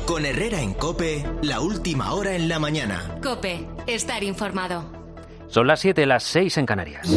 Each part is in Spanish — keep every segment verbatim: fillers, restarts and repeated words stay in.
Con Herrera en COPE, la última hora en la mañana. COPE, estar informado. Son las siete, las seis en Canarias.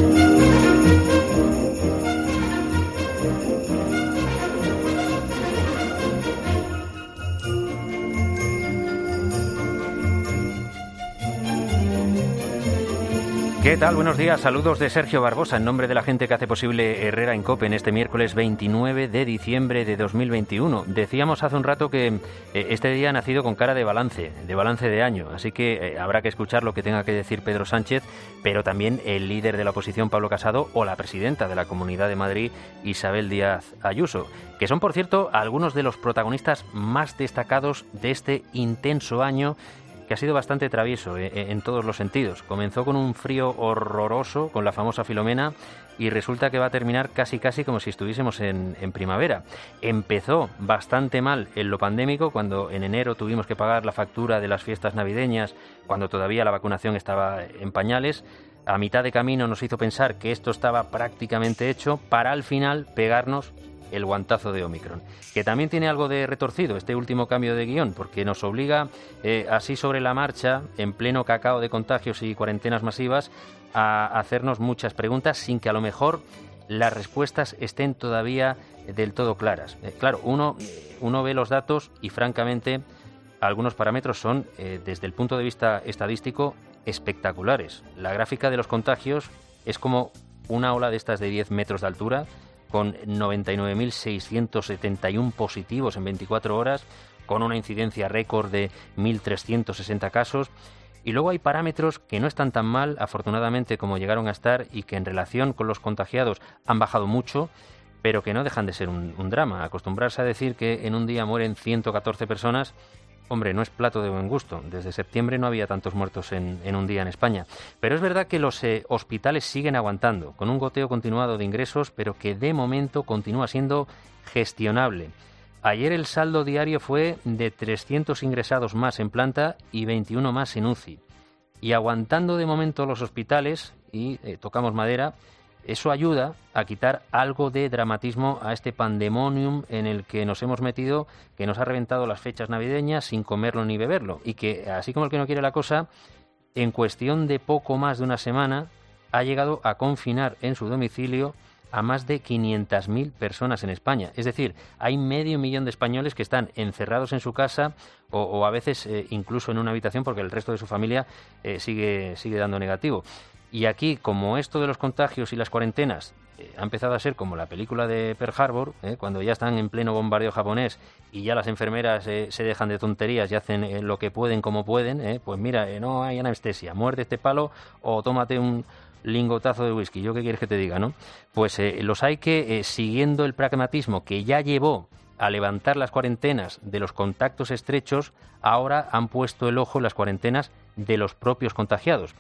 ¿Qué tal? Buenos días. Saludos de Sergio Barbosa en nombre de la gente que hace posible Herrera en COPE en este miércoles veintinueve de diciembre de dos mil veintiuno. Decíamos hace un rato que eh, este día ha nacido con cara de balance, de balance de año, así que eh, habrá que escuchar lo que tenga que decir Pedro Sánchez, pero también el líder de la oposición, Pablo Casado, o la presidenta de la Comunidad de Madrid, Isabel Díaz Ayuso, que son, por cierto, algunos de los protagonistas más destacados de este intenso año, que ha sido bastante travieso en todos los sentidos. Comenzó con un frío horroroso, con la famosa Filomena, y resulta que va a terminar casi casi como si estuviésemos en, en primavera. Empezó bastante mal en lo pandémico, cuando en enero tuvimos que pagar la factura de las fiestas navideñas, cuando todavía la vacunación estaba en pañales. A mitad de camino nos hizo pensar que esto estaba prácticamente hecho, para al final pegarnos el guantazo de Omicron, que también tiene algo de retorcido este último cambio de guión, porque nos obliga eh, así sobre la marcha, en pleno cacao de contagios y cuarentenas masivas, a hacernos muchas preguntas sin que a lo mejor las respuestas estén todavía del todo claras. Eh, claro, uno, uno ve los datos y francamente algunos parámetros son, eh, desde el punto de vista estadístico, espectaculares. La gráfica de los contagios es como una ola de estas de diez metros de altura, con noventa y nueve mil seiscientos setenta y uno positivos en veinticuatro horas, con una incidencia récord de mil trescientos sesenta casos. Y luego hay parámetros que no están tan mal, afortunadamente, como llegaron a estar, y que en relación con los contagiados han bajado mucho, pero que no dejan de ser un, un drama. Acostumbrarse a decir que en un día mueren ciento catorce personas, hombre, no es plato de buen gusto. Desde septiembre no había tantos muertos en, en un día en España. Pero es verdad que los eh, hospitales siguen aguantando, con un goteo continuado de ingresos, pero que de momento continúa siendo gestionable. Ayer el saldo diario fue de trescientos ingresados más en planta y veintiuno más en U C I. Y aguantando de momento los hospitales, y eh, tocamos madera, eso ayuda a quitar algo de dramatismo a este pandemonium en el que nos hemos metido, que nos ha reventado las fechas navideñas sin comerlo ni beberlo, y que, así como el que no quiere la cosa, en cuestión de poco más de una semana ha llegado a confinar en su domicilio a más de quinientas mil personas en España. Es decir, hay medio millón de españoles que están encerrados en su casa o, o a veces eh, incluso en una habitación, porque el resto de su familia eh, sigue, sigue dando negativo. Y aquí, como esto de los contagios y las cuarentenas eh, ha empezado a ser como la película de Pearl Harbor, eh, cuando ya están en pleno bombardeo japonés y ya las enfermeras eh, se dejan de tonterías y hacen eh, lo que pueden como pueden, eh, pues mira, eh, no hay anestesia, muerde este palo o tómate un lingotazo de whisky, ¿yo qué quieres que te diga, no? Pues eh, los hay que, eh, siguiendo el pragmatismo que ya llevó a levantar las cuarentenas de los contactos estrechos, ahora han puesto el ojo en las cuarentenas de los propios contagiados.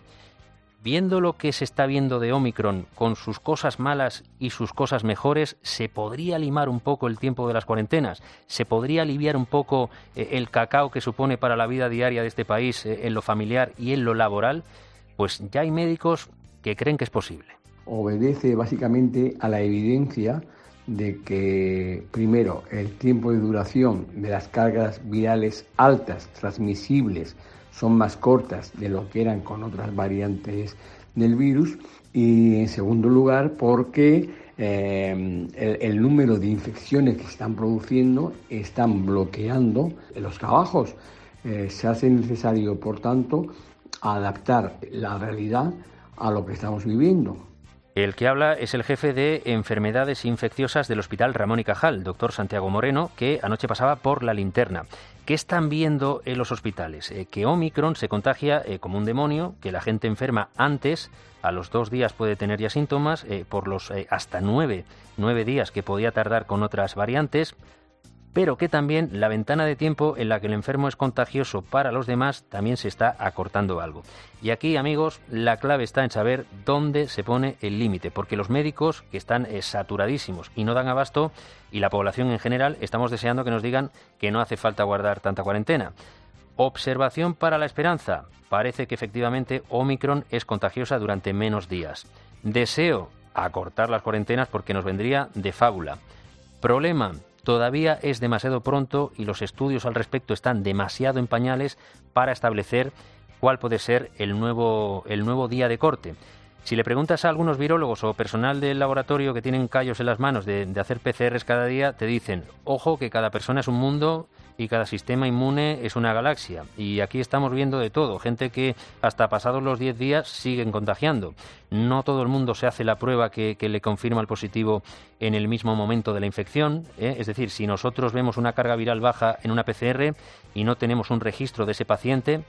Viendo lo que se está viendo de Omicron, con sus cosas malas y sus cosas mejores, ¿se podría limar un poco el tiempo de las cuarentenas? ¿Se podría aliviar un poco eh, el cacao que supone para la vida diaria de este país eh, en lo familiar y en lo laboral? Pues ya hay médicos que creen que es posible. Obedece básicamente a la evidencia de que, primero, el tiempo de duración de las cargas virales altas, transmisibles, son más cortas de lo que eran con otras variantes del virus, y en segundo lugar porque eh, el, el número de infecciones que se están produciendo están bloqueando los trabajos. Eh, se hace necesario, por tanto, adaptar la realidad a lo que estamos viviendo. El que habla es el jefe de enfermedades infecciosas del Hospital Ramón y Cajal, doctor Santiago Moreno, que anoche pasaba por la linterna. ¿Qué están viendo en los hospitales? Eh, que Omicron se contagia eh, como un demonio, que la gente enferma antes, a los dos días puede tener ya síntomas, eh, por los eh, hasta nueve, nueve días que podía tardar con otras variantes, pero que también la ventana de tiempo en la que el enfermo es contagioso para los demás también se está acortando algo. Y aquí, amigos, la clave está en saber dónde se pone el límite, porque los médicos, que están eh, saturadísimos y no dan abasto, y la población en general, estamos deseando que nos digan que no hace falta guardar tanta cuarentena. Observación para la esperanza. Parece que efectivamente Omicron es contagiosa durante menos días. Deseo acortar las cuarentenas porque nos vendría de fábula. Problema. todavía es demasiado pronto y los estudios al respecto están demasiado en pañales para establecer cuál puede ser el nuevo, el nuevo día de corte. Si le preguntas a algunos virólogos o personal del laboratorio que tienen callos en las manos de, de hacer P C Rs cada día, te dicen, ojo, que cada persona es un mundo y cada sistema inmune es una galaxia. Y aquí estamos viendo de todo, gente que hasta pasados los diez días siguen contagiando. No todo el mundo se hace la prueba que, que le confirma el positivo en el mismo momento de la infección, ¿eh? Es decir, si nosotros vemos una carga viral baja en una P C R y no tenemos un registro de ese paciente,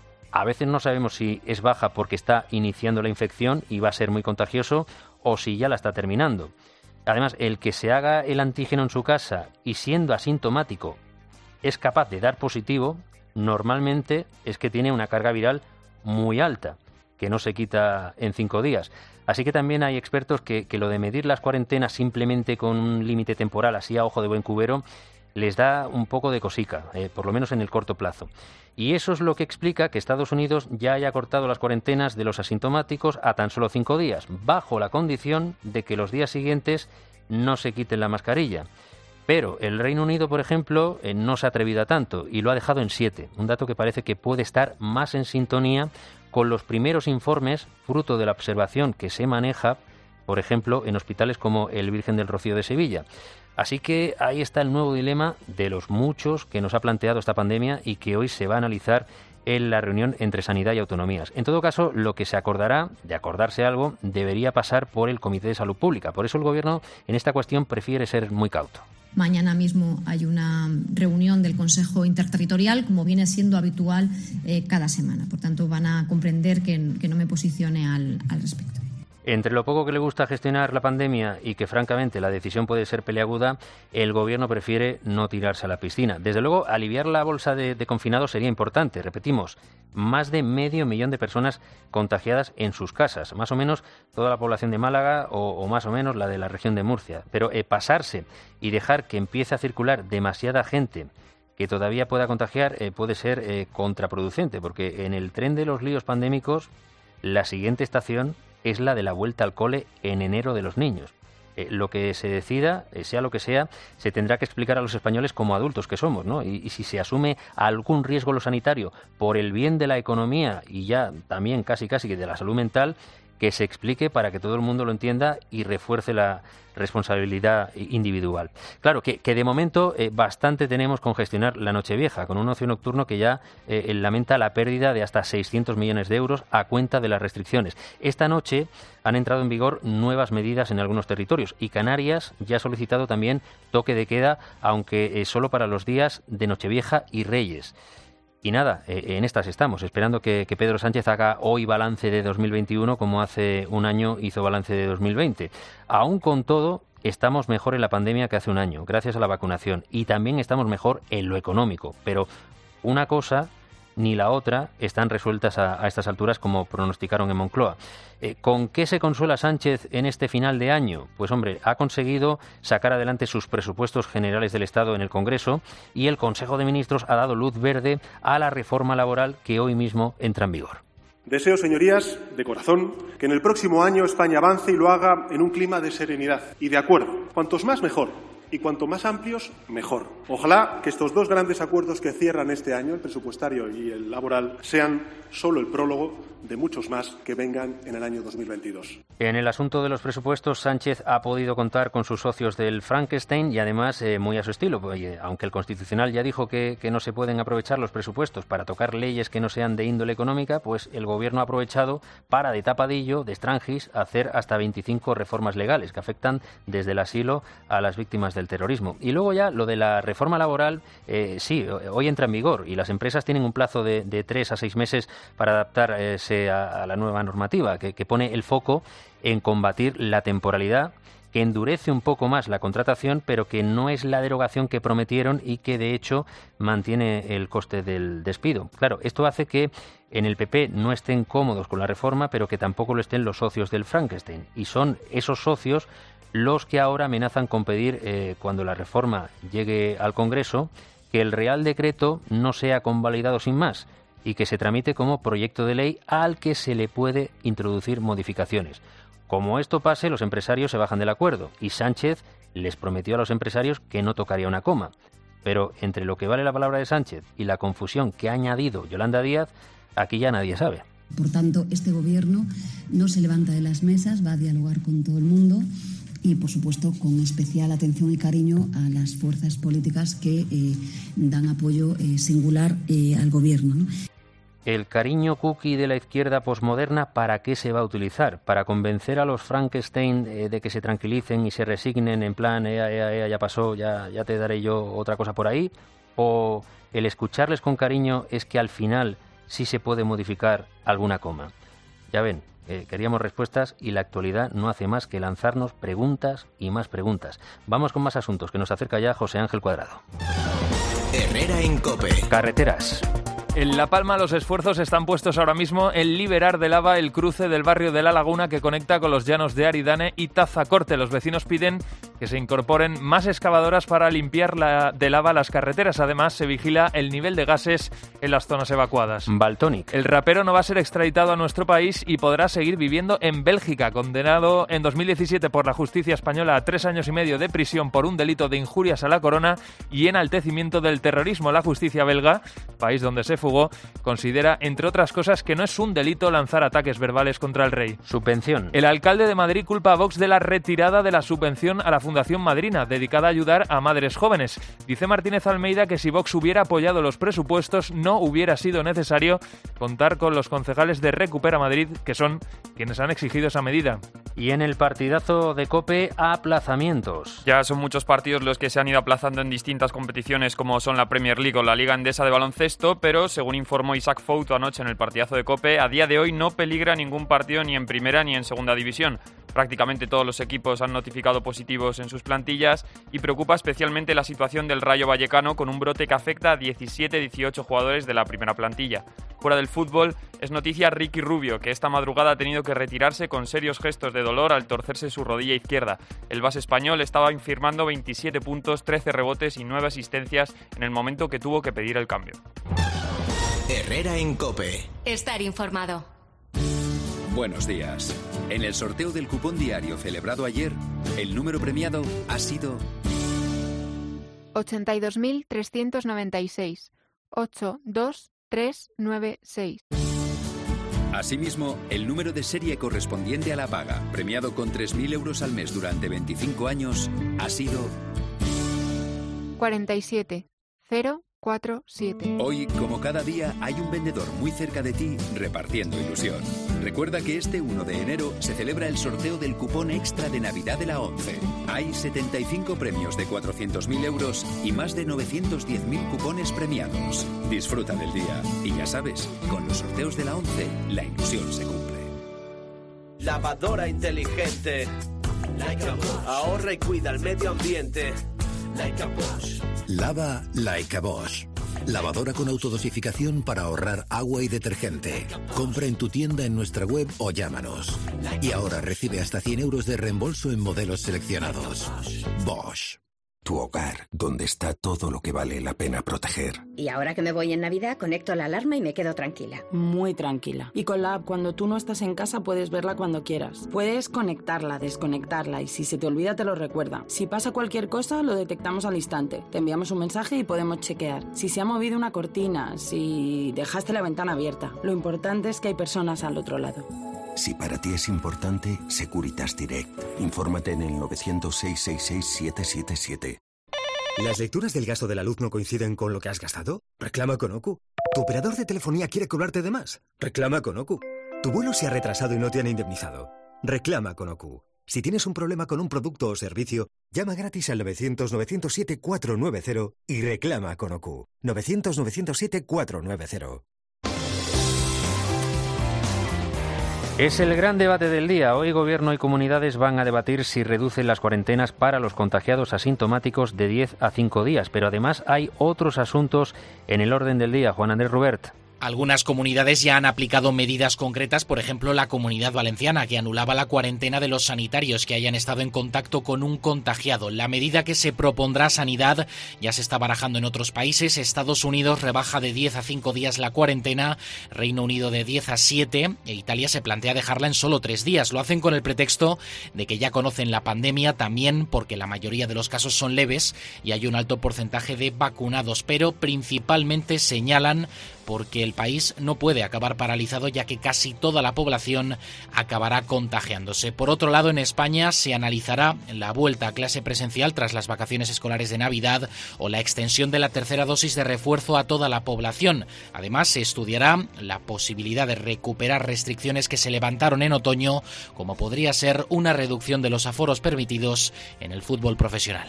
a veces no sabemos si es baja porque está iniciando la infección y va a ser muy contagioso o si ya la está terminando. Además, el que se haga el antígeno en su casa y siendo asintomático es capaz de dar positivo, normalmente es que tiene una carga viral muy alta, que no se quita en cinco días. Así que también hay expertos que, que lo de medir las cuarentenas simplemente con un límite temporal, así a ojo de buen cubero, les da un poco de cosica, eh, por lo menos en el corto plazo. Y eso es lo que explica que Estados Unidos ya haya cortado las cuarentenas de los asintomáticos a tan solo cinco días, bajo la condición de que los días siguientes no se quiten la mascarilla. Pero el Reino Unido, por ejemplo, eh, no se ha atrevido a tanto y lo ha dejado en siete, un dato que parece que puede estar más en sintonía con los primeros informes fruto de la observación que se maneja, por ejemplo, en hospitales como el Virgen del Rocío de Sevilla. Así que ahí está el nuevo dilema de los muchos que nos ha planteado esta pandemia y que hoy se va a analizar en la reunión entre sanidad y autonomías. En todo caso, lo que se acordará, de acordarse algo, debería pasar por el Comité de Salud Pública. Por eso el Gobierno en esta cuestión prefiere ser muy cauto. Mañana mismo hay una reunión del Consejo Interterritorial, como viene siendo habitual eh, cada semana. Por tanto, van a comprender que, que no me posicione al, al respecto. Entre lo poco que le gusta gestionar la pandemia y que, francamente, la decisión puede ser peleaguda, el Gobierno prefiere no tirarse a la piscina. Desde luego, aliviar la bolsa de, de confinados sería importante. Repetimos, más de medio millón de personas contagiadas en sus casas. Más o menos toda la población de Málaga o, o más o menos la de la región de Murcia. Pero eh, pasarse y dejar que empiece a circular demasiada gente que todavía pueda contagiar eh, puede ser eh, contraproducente, porque en el tren de los líos pandémicos, la siguiente estación es la de la vuelta al cole en enero de los niños. Eh, lo que se decida, eh, sea lo que sea, se tendrá que explicar a los españoles como adultos que somos, ¿no? Y, y si se asume algún riesgo lo sanitario por el bien de la economía y ya también casi casi que de la salud mental, que se explique para que todo el mundo lo entienda y refuerce la responsabilidad individual. Claro, que, que de momento eh, bastante tenemos con gestionar la Nochevieja, con un ocio nocturno que ya eh, lamenta la pérdida de hasta seiscientos millones de euros a cuenta de las restricciones. Esta noche han entrado en vigor nuevas medidas en algunos territorios y Canarias ya ha solicitado también toque de queda, aunque eh, solo para los días de Nochevieja y Reyes. Y nada, eh, en estas estamos, esperando que, que Pedro Sánchez haga hoy balance de dos mil veintiuno como hace un año hizo balance de dos mil veinte. Aún con todo, estamos mejor en la pandemia que hace un año, gracias a la vacunación, y también estamos mejor en lo económico. Pero una cosa ni la otra están resueltas a, a estas alturas como pronosticaron en Moncloa. Eh, ¿Con qué se consuela Sánchez en este final de año? Pues hombre, ha conseguido sacar adelante sus presupuestos generales del Estado en el Congreso y el Consejo de Ministros ha dado luz verde a la reforma laboral que hoy mismo entra en vigor. Deseo, señorías, de corazón, que en el próximo año España avance y lo haga en un clima de serenidad y de acuerdo. Cuantos más, mejor. Y cuanto más amplios, mejor. Ojalá que estos dos grandes acuerdos que cierran este año, el presupuestario y el laboral, sean solo el prólogo de muchos más que vengan en el año dos mil veintidós. En el asunto de los presupuestos, Sánchez ha podido contar con sus socios del Frankenstein y además eh, muy a su estilo. Oye, aunque el Constitucional ya dijo que, que no se pueden aprovechar los presupuestos para tocar leyes que no sean de índole económica, pues el Gobierno ha aprovechado para, de tapadillo, de extranjis, hacer hasta veinticinco reformas legales que afectan desde el asilo a las víctimas del terrorismo. Y luego ya lo de la reforma laboral, eh, sí, hoy entra en vigor y las empresas tienen un plazo de, de tres a seis meses para adaptarse a, a la nueva normativa que, que pone el foco en combatir la temporalidad, que endurece un poco más la contratación, pero que no es la derogación que prometieron y que de hecho mantiene el coste del despido. Claro, esto hace que en el P P no estén cómodos con la reforma, pero que tampoco lo estén los socios del Frankenstein. Y son esos socios los que ahora amenazan con pedir, eh, cuando la reforma llegue al Congreso, que el Real Decreto no sea convalidado sin más y que se tramite como proyecto de ley al que se le puede introducir modificaciones. Como esto pase, los empresarios se bajan del acuerdo y Sánchez les prometió a los empresarios que no tocaría una coma. Pero entre lo que vale la palabra de Sánchez y la confusión que ha añadido Yolanda Díaz, aquí ya nadie sabe. Por tanto, este Gobierno no se levanta de las mesas, va a dialogar con todo el mundo y, por supuesto, con especial atención y cariño a las fuerzas políticas que eh, dan apoyo eh, singular eh, al Gobierno, ¿no? El cariño cookie de la izquierda posmoderna, ¿para qué se va a utilizar? ¿Para convencer a los Frankenstein eh, de que se tranquilicen y se resignen en plan, ea, ea, ea, ya pasó, ya, ya te daré yo otra cosa por ahí? ¿O el escucharles con cariño es que al final sí se puede modificar alguna coma? Ya ven, eh, queríamos respuestas y la actualidad no hace más que lanzarnos preguntas y más preguntas. Vamos con más asuntos, que nos acerca ya José Ángel Cuadrado. Herrera en COPE. Carreteras. En La Palma los esfuerzos están puestos ahora mismo en liberar de lava el cruce del barrio de La Laguna que conecta con los llanos de Aridane y Tazacorte. Los vecinos piden que se incorporen más excavadoras para limpiar la, de lava las carreteras. Además, se vigila el nivel de gases en las zonas evacuadas. Valtonic. El rapero no va a ser extraditado a nuestro país y podrá seguir viviendo en Bélgica. Condenado en dos mil diecisiete por la justicia española a tres años y medio de prisión por un delito de injurias a la corona y enaltecimiento del terrorismo. La justicia belga, país donde se fugó, considera, entre otras cosas, que no es un delito lanzar ataques verbales contra el rey. Subvención. El alcalde de Madrid culpa a Vox de la retirada de la subvención a la Fundación Madrina, dedicada a ayudar a madres jóvenes. Dice Martínez Almeida que si Vox hubiera apoyado los presupuestos no hubiera sido necesario contar con los concejales de Recupera Madrid, que son quienes han exigido esa medida. Y en el partidazo de COPE, aplazamientos. Ya son muchos partidos los que se han ido aplazando en distintas competiciones como son la Premier League o la Liga Endesa de baloncesto, pero según informó Isaac Fouto anoche en el partidazo de COPE, a día de hoy no peligra ningún partido ni en primera ni en segunda división. Prácticamente todos los equipos han notificado positivos en sus plantillas y preocupa especialmente la situación del Rayo Vallecano con un brote que afecta a diecisiete dieciocho jugadores de la primera plantilla. Fuera del fútbol, es noticia Ricky Rubio, que esta madrugada ha tenido que retirarse con serios gestos de dolor al torcerse su rodilla izquierda. El base español estaba firmando veintisiete puntos, trece rebotes y nueve asistencias en el momento que tuvo que pedir el cambio. Herrera en COPE. Estar informado. Buenos días. En el sorteo del cupón diario celebrado ayer, el número premiado ha sido ochenta y dos mil trescientos noventa y seis, ocho dos tres nueve seis. Asimismo, el número de serie correspondiente a la paga, premiado con tres mil euros al mes durante veinticinco años, ha sido cuarenta y siete cero cuatro siete. Hoy, como cada día, hay un vendedor muy cerca de ti repartiendo ilusión. Recuerda que este uno de enero se celebra el sorteo del cupón extra de Navidad de la ONCE. Hay setenta y cinco premios de cuatrocientos mil euros y más de novecientos diez mil cupones premiados. Disfruta del día. Y ya sabes, con los sorteos de la ONCE, la ilusión se cumple. Lavadora inteligente. Like a Bosch. Ahorra y cuida el medio ambiente. Like a Bosch. Lava Like a Bosch. Lavadora con autodosificación para ahorrar agua y detergente. Compra en tu tienda, en nuestra web o llámanos. Y ahora recibe hasta cien euros de reembolso en modelos seleccionados. Bosch. Tu hogar, donde está todo lo que vale la pena proteger. Y ahora que me voy en Navidad, conecto la alarma y me quedo tranquila. Muy tranquila. Y con la app, cuando tú no estás en casa, puedes verla cuando quieras. Puedes conectarla, desconectarla y si se te olvida, te lo recuerda. Si pasa cualquier cosa, lo detectamos al instante. Te enviamos un mensaje y podemos chequear. Si se ha movido una cortina, si dejaste la ventana abierta. Lo importante es que hay personas al otro lado. Si para ti es importante, Securitas Direct. Infórmate en el novecientos seis seis seis siete siete siete. ¿Las lecturas del gasto de la luz no coinciden con lo que has gastado? Reclama con O Q. ¿Tu operador de telefonía quiere cobrarte de más? Reclama con O Q. ¿Tu vuelo se ha retrasado y no te han indemnizado? Reclama con O Q. Si tienes un problema con un producto o servicio, llama gratis al novecientos novecientos siete cuatro nueve cero y reclama con O Q. novecientos novecientos siete cuatro nueve cero. Es el gran debate del día. Hoy Gobierno y comunidades van a debatir si reducen las cuarentenas para los contagiados asintomáticos de diez a cinco días. Pero además hay otros asuntos en el orden del día. Juan Andrés Rubert. Algunas comunidades ya han aplicado medidas concretas, por ejemplo la Comunidad Valenciana, que anulaba la cuarentena de los sanitarios que hayan estado en contacto con un contagiado. La medida que se propondrá Sanidad ya se está barajando en otros países. Estados Unidos rebaja de diez a cinco días la cuarentena, Reino Unido de diez a siete e Italia se plantea dejarla en solo tres días. Lo hacen con el pretexto de que ya conocen la pandemia, también porque la mayoría de los casos son leves y hay un alto porcentaje de vacunados, pero principalmente señalan porque el país no puede acabar paralizado, ya que casi toda la población acabará contagiándose. Por otro lado, en España se analizará la vuelta a clase presencial tras las vacaciones escolares de Navidad o la extensión de la tercera dosis de refuerzo a toda la población. Además, se estudiará la posibilidad de recuperar restricciones que se levantaron en otoño, como podría ser una reducción de los aforos permitidos en el fútbol profesional.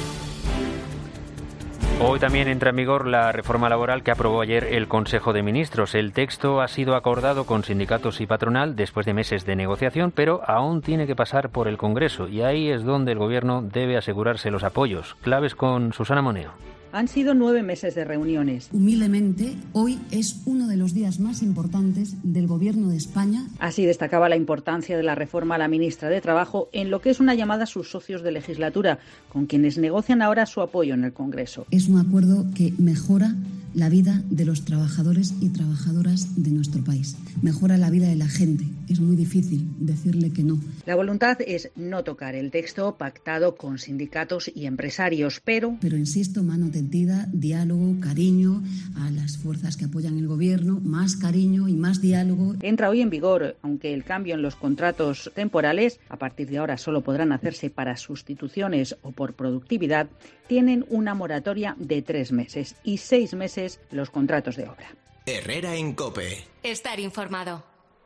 Hoy también entra en vigor la reforma laboral que aprobó ayer el Consejo de Ministros. El texto ha sido acordado con sindicatos y patronal después de meses de negociación, pero aún tiene que pasar por el Congreso y ahí es donde el Gobierno debe asegurarse los apoyos. Claves con Susana Moneo. Han sido nueve meses de reuniones. Humildemente, hoy es uno de los días más importantes del Gobierno de España. Así destacaba la importancia de la reforma a la ministra de Trabajo en lo que es una llamada a sus socios de legislatura, con quienes negocian ahora su apoyo en el Congreso. Es un acuerdo que mejora la vida de los trabajadores y trabajadoras de nuestro país. Mejora la vida de la gente. Es muy difícil decirle que no. La voluntad es no tocar el texto pactado con sindicatos y empresarios, pero... Pero insisto, mano tendida, diálogo, cariño a las fuerzas que apoyan el Gobierno, más cariño y más diálogo. Entra hoy en vigor, aunque el cambio en los contratos temporales, a partir de ahora solo podrán hacerse para sustituciones o por productividad, tienen una moratoria de tres meses y seis meses los contratos de obra. Herrera en COPE. Estar informado.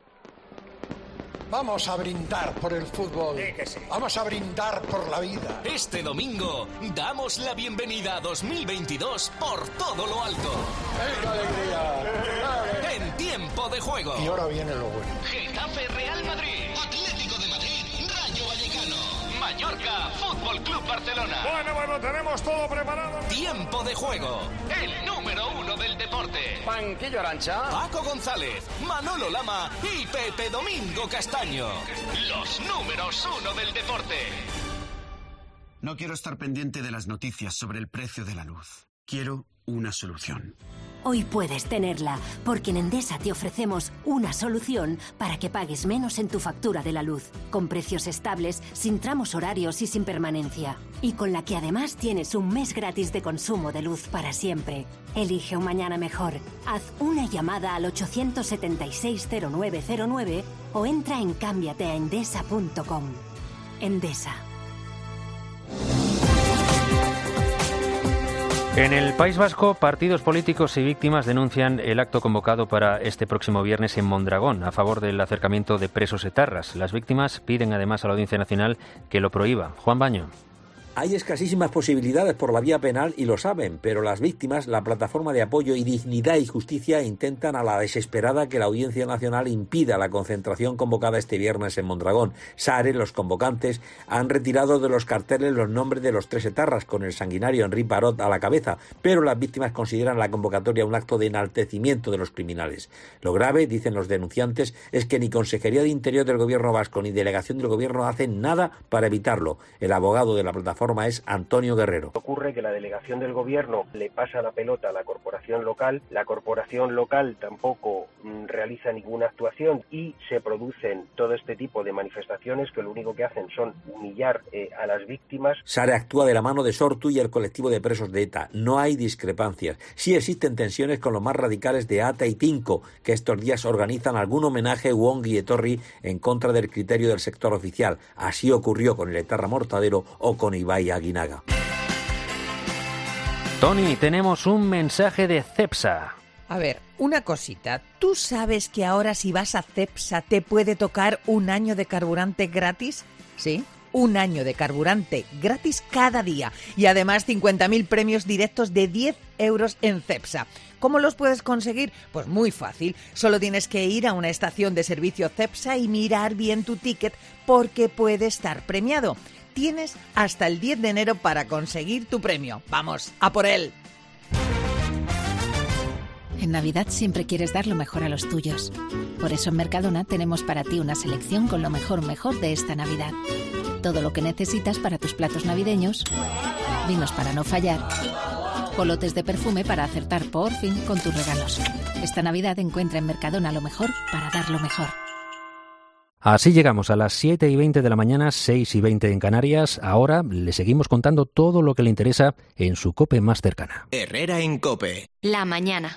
Vamos a brindar por el fútbol. Sí, que sí. Vamos a brindar por la vida. Este domingo damos la bienvenida a dos mil veintidós por todo lo alto. ¡Qué alegría! En tiempo de juego. Y ahora viene lo bueno. Getafe Real Madrid. Atlético de Madrid. Rayo Vallecano. Mallorca Fútbol Club Barcelona. Bueno, bueno, tenemos todo preparado. Tiempo de juego. El número uno del deporte. Banquillo Arancha. Paco González, Manolo Lama y Pepe Domingo Castaño. Los números uno del deporte. No quiero estar pendiente de las noticias sobre el precio de la luz. Quiero una solución. Hoy puedes tenerla, porque en Endesa te ofrecemos una solución para que pagues menos en tu factura de la luz, con precios estables, sin tramos horarios y sin permanencia. Y con la que además tienes un mes gratis de consumo de luz para siempre. Elige un mañana mejor. Haz una llamada al ochocientos setenta y seis cero nueve cero nueve o entra en cámbiate a endesa punto com. Endesa. En el País Vasco, partidos políticos y víctimas denuncian el acto convocado para este próximo viernes en Mondragón a favor del acercamiento de presos etarras. Las víctimas piden además a la Audiencia Nacional que lo prohíba. Juan Baño. Hay escasísimas posibilidades por la vía penal y lo saben, pero las víctimas, la plataforma de apoyo y dignidad y justicia intentan a la desesperada que la Audiencia Nacional impida la concentración convocada este viernes en Mondragón. SARE, los convocantes, han retirado de los carteles los nombres de los tres etarras con el sanguinario Henri Parot a la cabeza, pero las víctimas consideran la convocatoria un acto de enaltecimiento de los criminales. Lo grave, dicen los denunciantes, es que ni Consejería de Interior del Gobierno vasco ni Delegación del Gobierno hacen nada para evitarlo. El abogado de la plataforma es Antonio Guerrero. Ocurre que la delegación del gobierno le pasa la pelota a la corporación local, la corporación local tampoco mm, realiza ninguna actuación y se producen todo este tipo de manifestaciones que lo único que hacen son humillar eh, a las víctimas. SARE actúa de la mano de Sortu y el colectivo de presos de ETA. No hay discrepancias. Sí existen tensiones con los más radicales de ATA y Tinco, que estos días organizan algún homenaje a Wongi Etorri en contra del criterio del sector oficial. Así ocurrió con el etarra Mortadero o con Ibai Aguinaga. Tony, tenemos un mensaje de Cepsa. A ver, una cosita. ¿Tú sabes que ahora si vas a Cepsa te puede tocar un año de carburante gratis? ¿Sí? Un año de carburante gratis cada día. Y además cincuenta mil premios directos de diez euros en Cepsa. ¿Cómo los puedes conseguir? Pues muy fácil. Solo tienes que ir a una estación de servicio Cepsa y mirar bien tu ticket porque puede estar premiado. Tienes hasta el diez de enero para conseguir tu premio. ¡Vamos, a por él! En Navidad siempre quieres dar lo mejor a los tuyos. Por eso en Mercadona tenemos para ti una selección con lo mejor mejor de esta Navidad. Todo lo que necesitas para tus platos navideños, vinos para no fallar, o lotes de perfume para acertar por fin con tus regalos. Esta Navidad encuentra en Mercadona lo mejor para dar lo mejor. Así llegamos a las siete y veinte de la mañana, seis y veinte en Canarias. Ahora le seguimos contando todo lo que le interesa en su COPE más cercana. Herrera en COPE. La mañana.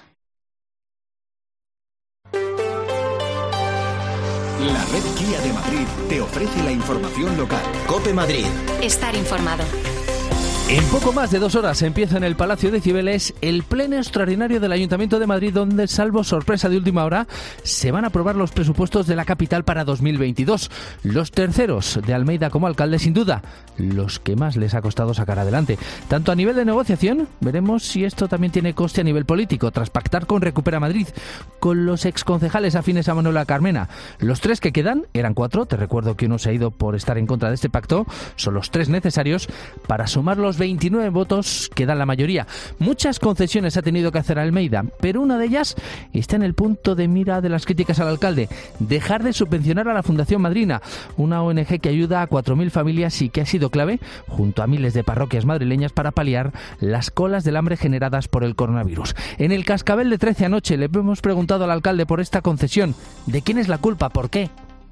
La red Kia de Madrid te ofrece la información local. COPE Madrid. Estar informado. En poco más de dos horas empieza en el Palacio de Cibeles el pleno extraordinario del Ayuntamiento de Madrid, donde, salvo sorpresa de última hora, se van a aprobar los presupuestos de la capital para dos mil veintidós. Los terceros de Almeida como alcalde, sin duda, los que más les ha costado sacar adelante. Tanto a nivel de negociación, veremos si esto también tiene coste a nivel político, tras pactar con Recupera Madrid, con los exconcejales afines a Manuela Carmena. Los tres que quedan, eran cuatro, te recuerdo que uno se ha ido por estar en contra de este pacto, son los tres necesarios para sumar los veintinueve votos que dan la mayoría. Muchas concesiones ha tenido que hacer Almeida, pero una de ellas está en el punto de mira de las críticas al alcalde: dejar de subvencionar a la Fundación Madrina, una O N G que ayuda a cuatro mil familias y que ha sido clave, junto a miles de parroquias madrileñas, para paliar las colas del hambre generadas por el coronavirus. En el Cascabel de trece anoche le hemos preguntado al alcalde por esta concesión. ¿De quién es la culpa? ¿Por qué?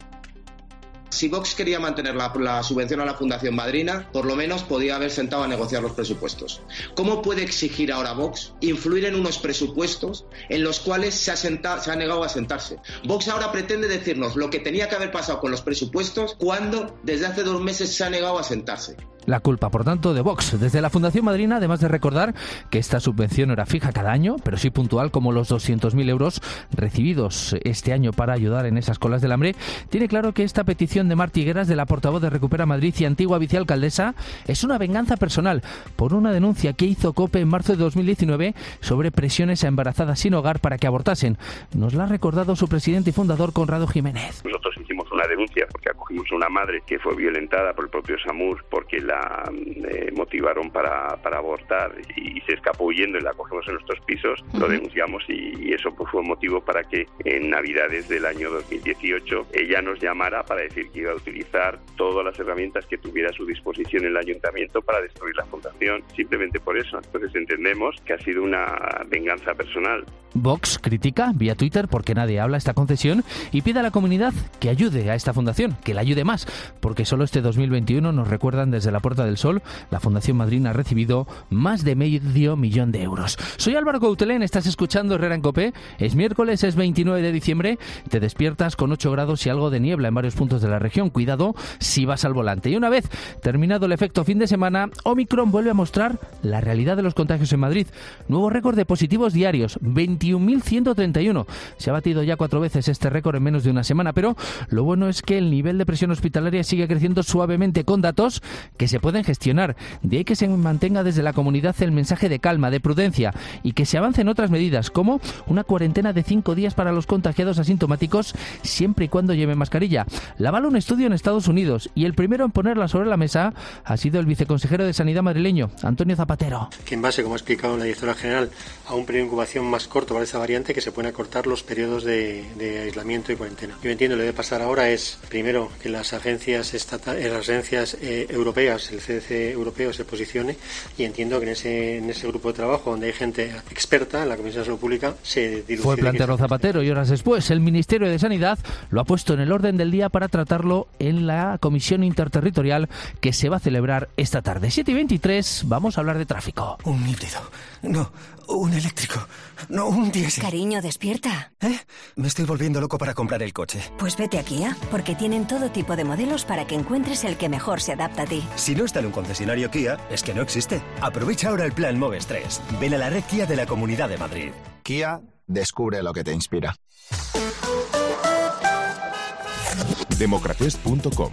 Si Vox quería mantener la, la subvención a la Fundación Madrina, por lo menos podía haber sentado a negociar los presupuestos. ¿Cómo puede exigir ahora Vox influir en unos presupuestos en los cuales se ha, sentado, se ha negado a sentarse? Vox ahora pretende decirnos lo que tenía que haber pasado con los presupuestos cuando desde hace dos meses se ha negado a sentarse. La culpa, por tanto, de Vox. Desde la Fundación Madrina, además de recordar que esta subvención era fija cada año, pero sí puntual, como los doscientos mil euros recibidos este año para ayudar en esas colas del hambre, tiene claro que esta petición de Marta Higueras, de la portavoz de Recupera Madrid y antigua vicealcaldesa, es una venganza personal por una denuncia que hizo COPE en marzo de dos mil diecinueve sobre presiones a embarazadas sin hogar para que abortasen. Nos la ha recordado su presidente y fundador, Conrado Jiménez. Nosotros hicimos una denuncia porque acogimos a una madre que fue violentada por el propio SAMUR porque la eh, motivaron para, para abortar y se escapó huyendo y la acogimos en nuestros pisos. Uh-huh. Lo denunciamos y, y eso pues fue motivo para que en Navidades del año dos mil dieciocho ella nos llamara para decir que iba a utilizar todas las herramientas que tuviera a su disposición el ayuntamiento para destruir la fundación, simplemente por eso. Entonces entendemos que ha sido una venganza personal. Vox critica vía Twitter porque nadie habla esta concesión y pide a la comunidad que ayude a esta fundación, que la ayude más, porque solo este dos mil veintiuno, nos recuerdan desde la Puerta del Sol, la Fundación Madrina ha recibido más de medio millón de euros. Soy Álvaro Coutelén, estás escuchando Herrera en COPE. Es miércoles, es veintinueve de diciembre, te despiertas con ocho grados y algo de niebla en varios puntos de la región. Cuidado si vas al volante. Y una vez terminado el efecto fin de semana, Omicron vuelve a mostrar la realidad de los contagios en Madrid. Nuevo récord de positivos diarios, veintiún mil ciento treinta y uno. Se ha batido ya cuatro veces este récord en menos de una semana, pero lo bueno es que el nivel de presión hospitalaria sigue creciendo suavemente con datos que se pueden gestionar. De ahí que se mantenga desde la comunidad el mensaje de calma, de prudencia y que se avancen otras medidas, como una cuarentena de cinco días para los contagiados asintomáticos, siempre y cuando lleven mascarilla. La avala un estudio en Estados Unidos y el primero en ponerla sobre la mesa ha sido el viceconsejero de Sanidad madrileño, Antonio Zapatero. Que en base, como ha explicado la directora general, a un periodo de incubación más corto para esa variante, que se pueden acortar los periodos de, de aislamiento y cuarentena. Yo entiendo, lo que debe pasar ahora es, primero, que las agencias estatales, las agencias eh, europeas, el C D C europeo se posicione, y entiendo que en ese, en ese grupo de trabajo donde hay gente experta en la Comisión de Salud Pública se dilucide. Fue planteado Zapatero y horas después el Ministerio de Sanidad lo ha puesto en el orden del día para tratarlo en la Comisión Interterritorial que se va a celebrar esta tarde. siete y veintitrés, vamos a hablar de tráfico. Un híbrido, no, un eléctrico, no, un diésel. Cariño, despierta. ¿Eh? Me estoy volviendo loco para comprar el coche. Pues vete a Kia, porque tienen todo tipo de modelos para que encuentres el que mejor se adapta a ti. Si no está en un concesionario Kia, es que no existe. Aprovecha ahora el plan Moves tres. Ven a la red Kia de la Comunidad de Madrid. Kia, descubre lo que te inspira. Democratest punto com.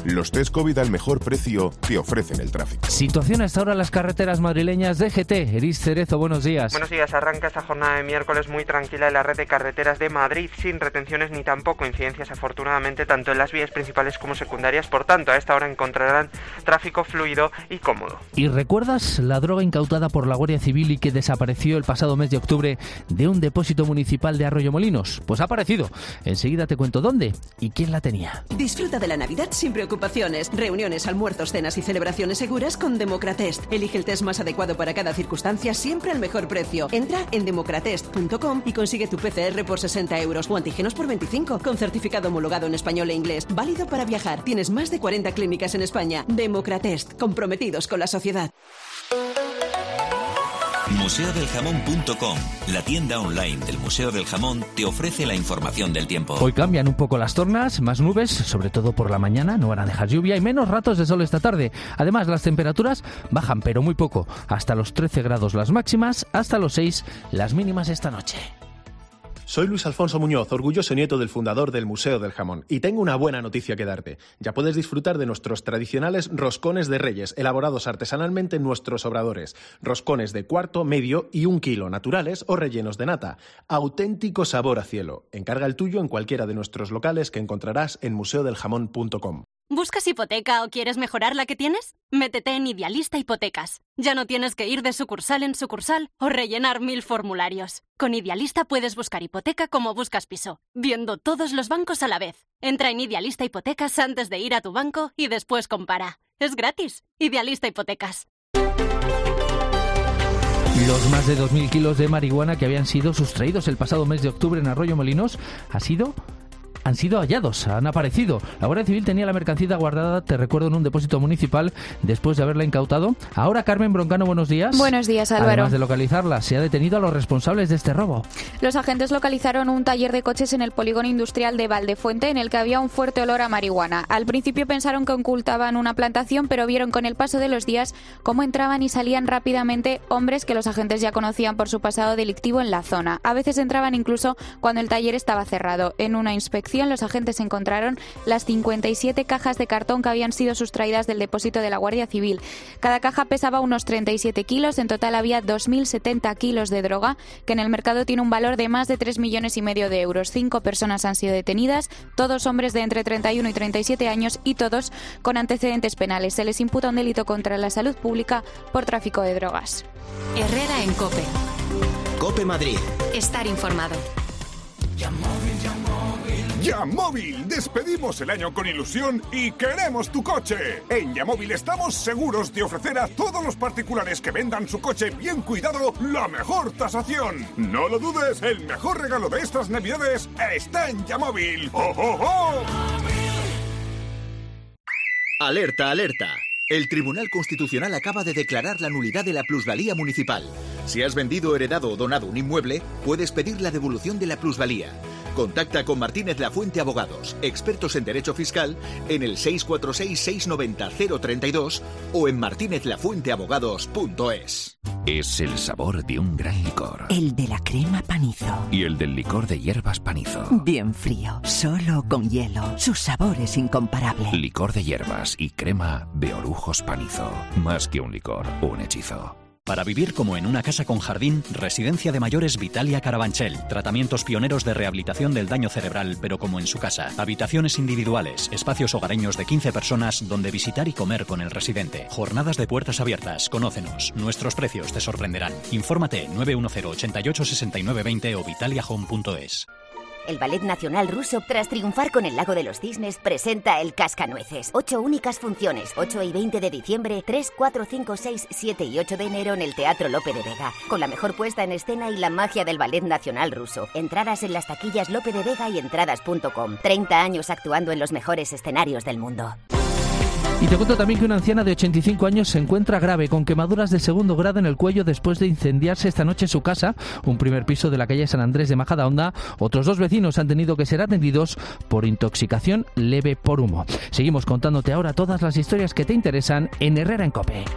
Los test COVID al mejor precio te ofrecen el tráfico. Situación hasta ahora en las carreteras madrileñas. D G T, Eris Cerezo, buenos días. Buenos días, arranca esta jornada de miércoles muy tranquila en la red de carreteras de Madrid, sin retenciones ni tampoco incidencias, afortunadamente, tanto en las vías principales como secundarias. Por tanto, a esta hora encontrarán tráfico fluido y cómodo. ¿Y recuerdas la droga incautada por la Guardia Civil y que desapareció el pasado mes de octubre de un depósito municipal de Arroyomolinos? Pues ha aparecido. Enseguida te cuento dónde y quién la tenía. Disfruta de la Navidad sin preocupaciones. Reuniones, almuerzos, cenas y celebraciones seguras con Democratest. Elige el test más adecuado para cada circunstancia, siempre al mejor precio. Entra en democratest punto com y consigue tu P C R por sesenta euros o antígenos por veinticinco, con certificado homologado en español e inglés. Válido para viajar. Tienes más de cuarenta clínicas en España. Democratest, comprometidos con la sociedad. museo del jamón punto com, la tienda online del Museo del Jamón, te ofrece la información del tiempo. Hoy cambian un poco las tornas, más nubes, sobre todo por la mañana, no van a dejar lluvia y menos ratos de sol esta tarde. Además, las temperaturas bajan, pero muy poco, hasta los trece grados las máximas, hasta los seis las mínimas esta noche. Soy Luis Alfonso Muñoz, orgulloso nieto del fundador del Museo del Jamón, y tengo una buena noticia que darte. Ya puedes disfrutar de nuestros tradicionales roscones de Reyes, elaborados artesanalmente en nuestros obradores. Roscones de cuarto, medio y un kilo, naturales o rellenos de nata. Auténtico sabor a cielo. Encarga el tuyo en cualquiera de nuestros locales que encontrarás en museo del jamón punto com. ¿Buscas hipoteca o quieres mejorar la que tienes? Métete en Idealista Hipotecas. Ya no tienes que ir de sucursal en sucursal o rellenar mil formularios. Con Idealista puedes buscar hipoteca como buscas piso, viendo todos los bancos a la vez. Entra en Idealista Hipotecas antes de ir a tu banco y después compara. Es gratis. Idealista Hipotecas. Los más de dos mil kilos de marihuana que habían sido sustraídos el pasado mes de octubre en Arroyomolinos ha sido... han sido hallados, han aparecido. La Guardia Civil tenía la mercancía guardada, te recuerdo, en un depósito municipal después de haberla incautado. Ahora, Carmen Broncano, buenos días. Buenos días, Álvaro. Además de localizarla, se ha detenido a los responsables de este robo. Los agentes localizaron un taller de coches en el polígono industrial de Valdefuente en el que había un fuerte olor a marihuana. Al principio pensaron que ocultaban una plantación, pero vieron con el paso de los días cómo entraban y salían rápidamente hombres que los agentes ya conocían por su pasado delictivo en la zona. A veces entraban incluso cuando el taller estaba cerrado. En una inspección, los agentes encontraron las cincuenta y siete cajas de cartón que habían sido sustraídas del depósito de la Guardia Civil. Cada caja pesaba unos treinta y siete kilos. En total había dos mil setenta kilos de droga, que en el mercado tiene un valor de más de tres millones y medio de euros. Cinco personas han sido detenidas, todos hombres de entre treinta y uno y treinta y siete años y todos con antecedentes penales. Se les imputa un delito contra la salud pública por tráfico de drogas. Herrera en COPE. COPE Madrid. Estar informado. Yamóvil, despedimos el año con ilusión y queremos tu coche. En Yamóvil estamos seguros de ofrecer a todos los particulares que vendan su coche bien cuidado la mejor tasación. No lo dudes, el mejor regalo de estas navidades está en Yamóvil. ¡Oh, oh, oh! Alerta, alerta. El Tribunal Constitucional acaba de declarar la nulidad de la plusvalía municipal. Si has vendido, heredado o donado un inmueble, puedes pedir la devolución de la plusvalía. Contacta con Martínez Lafuente Abogados, expertos en derecho fiscal, en el seis cuatro seis, seis nueve cero, cero tres dos o en martínez lafuente abogados punto es. Es el sabor de un gran licor. El de la crema Panizo. Y el del licor de hierbas Panizo. Bien frío, solo con hielo. Su sabor es incomparable. Licor de hierbas y crema de Orujos Panizo. Más que un licor, un hechizo. Para vivir como en una casa con jardín, Residencia de Mayores Vitalia Carabanchel. Tratamientos pioneros de rehabilitación del daño cerebral, pero como en su casa. Habitaciones individuales, espacios hogareños de quince personas donde visitar y comer con el residente. Jornadas de puertas abiertas. Conócenos. Nuestros precios te sorprenderán. Infórmate nueve uno cero, ochenta y ocho, sesenta y nueve veinte o vitalia home punto es. El Ballet Nacional Ruso, tras triunfar con el Lago de los Cisnes, presenta el Cascanueces. Ocho únicas funciones, ocho y veinte de diciembre, tres, cuatro, cinco, seis, siete y ocho de enero en el Teatro Lope de Vega. Con la mejor puesta en escena y la magia del Ballet Nacional Ruso. Entradas en las taquillas Lope de Vega y entradas punto com. treinta años actuando en los mejores escenarios del mundo. Y te cuento también que una anciana de ochenta y cinco años se encuentra grave con quemaduras de segundo grado en el cuello después de incendiarse esta noche su casa, un primer piso de la calle San Andrés de Majadahonda. Otros dos vecinos han tenido que ser atendidos por intoxicación leve por humo. Seguimos contándote ahora todas las historias que te interesan en Herrera en COPE.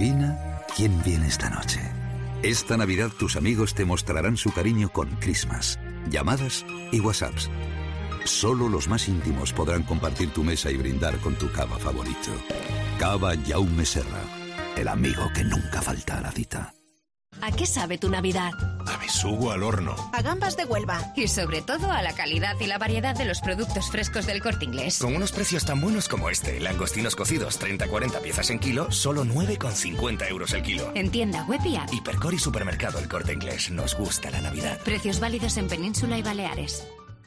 Adivina quién viene esta noche. Esta Navidad tus amigos te mostrarán su cariño con Christmas, llamadas y WhatsApps. Solo los más íntimos podrán compartir tu mesa y brindar con tu cava favorito. Cava Jaume Serra, el amigo que nunca falta a la cita. ¿A qué sabe tu Navidad? A besugo al horno. A gambas de Huelva. Y sobre todo a la calidad y la variedad de los productos frescos del Corte Inglés. Con unos precios tan buenos como este. Langostinos cocidos, treinta a cuarenta piezas en kilo, solo nueve con cincuenta euros el kilo. En tienda web y app. Hipercor y Supermercado El Corte Inglés. Nos gusta la Navidad. Precios válidos en Península y Baleares.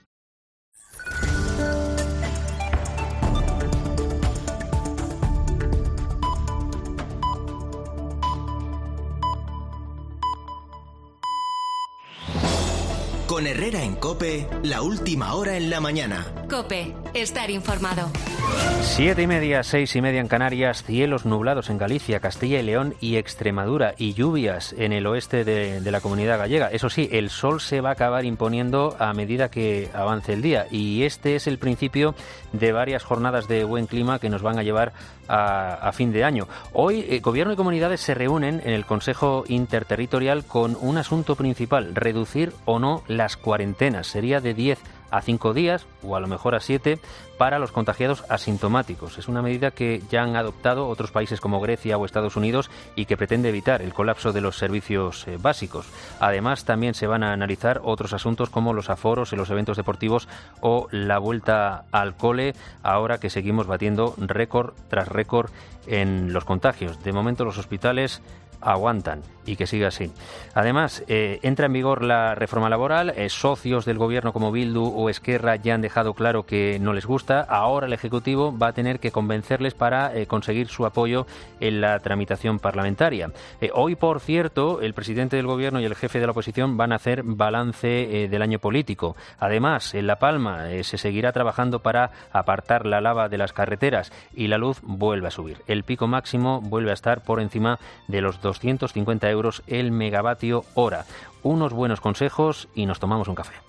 Con Herrera en COPE, la última hora en la mañana. COPE, estar informado. Siete y media, seis y media en Canarias, cielos nublados en Galicia, Castilla y León y Extremadura y lluvias en el oeste de, de la Comunidad Gallega. Eso sí, el sol se va a acabar imponiendo a medida que avance el día y este es el principio de varias jornadas de buen clima que nos van a llevar a, a fin de año. Hoy, eh, Gobierno y comunidades se reúnen en el Consejo Interterritorial con un asunto principal, reducir o no las cuarentenas. Sería de diez a cinco días o a lo mejor a siete para los contagiados asintomáticos. Es una medida que ya han adoptado otros países como Grecia o Estados Unidos y que pretende evitar el colapso de los servicios eh, básicos. Además, también se van a analizar otros asuntos como los aforos en los eventos deportivos o la vuelta al cole, ahora que seguimos batiendo récord tras récord en los contagios. De momento los hospitales aguantan y que siga así. Además, eh, entra en vigor la reforma laboral. Eh, socios del gobierno como Bildu o Esquerra ya han dejado claro que no les gusta. Ahora el Ejecutivo va a tener que convencerles para eh, conseguir su apoyo en la tramitación parlamentaria. Eh, hoy, por cierto, el presidente del gobierno y el jefe de la oposición van a hacer balance eh, del año político. Además, en La Palma eh, se seguirá trabajando para apartar la lava de las carreteras y la luz vuelve a subir. El pico máximo vuelve a estar por encima de los doscientos cincuenta euros el megavatio hora. Unos buenos consejos y nos tomamos un café.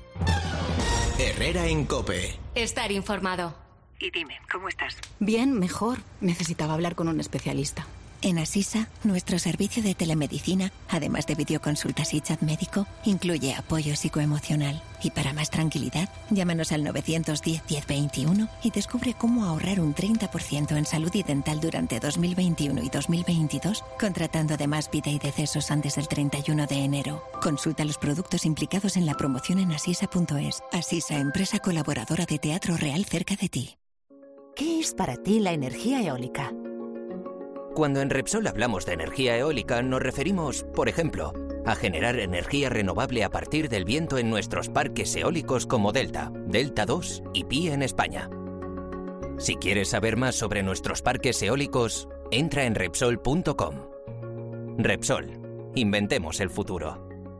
Herrera en COPE. Estar informado. Y dime, ¿cómo estás? Bien, mejor. Necesitaba hablar con un especialista. En Asisa, nuestro servicio de telemedicina, además de videoconsultas y chat médico, incluye apoyo psicoemocional. Y para más tranquilidad, llámanos al nueve uno cero, diez veintiuno y descubre cómo ahorrar un treinta por ciento en salud y dental durante dos mil veintiuno y dos mil veintidós, contratando además vida y decesos antes del treinta y uno de enero. Consulta los productos implicados en la promoción en asisa punto es. Asisa, empresa colaboradora de Teatro Real cerca de ti. ¿Qué es para ti la energía eólica? Cuando en Repsol hablamos de energía eólica nos referimos, por ejemplo, a generar energía renovable a partir del viento en nuestros parques eólicos como Delta, Delta dos y Pi en España. Si quieres saber más sobre nuestros parques eólicos, entra en Repsol punto com. Repsol, inventemos el futuro.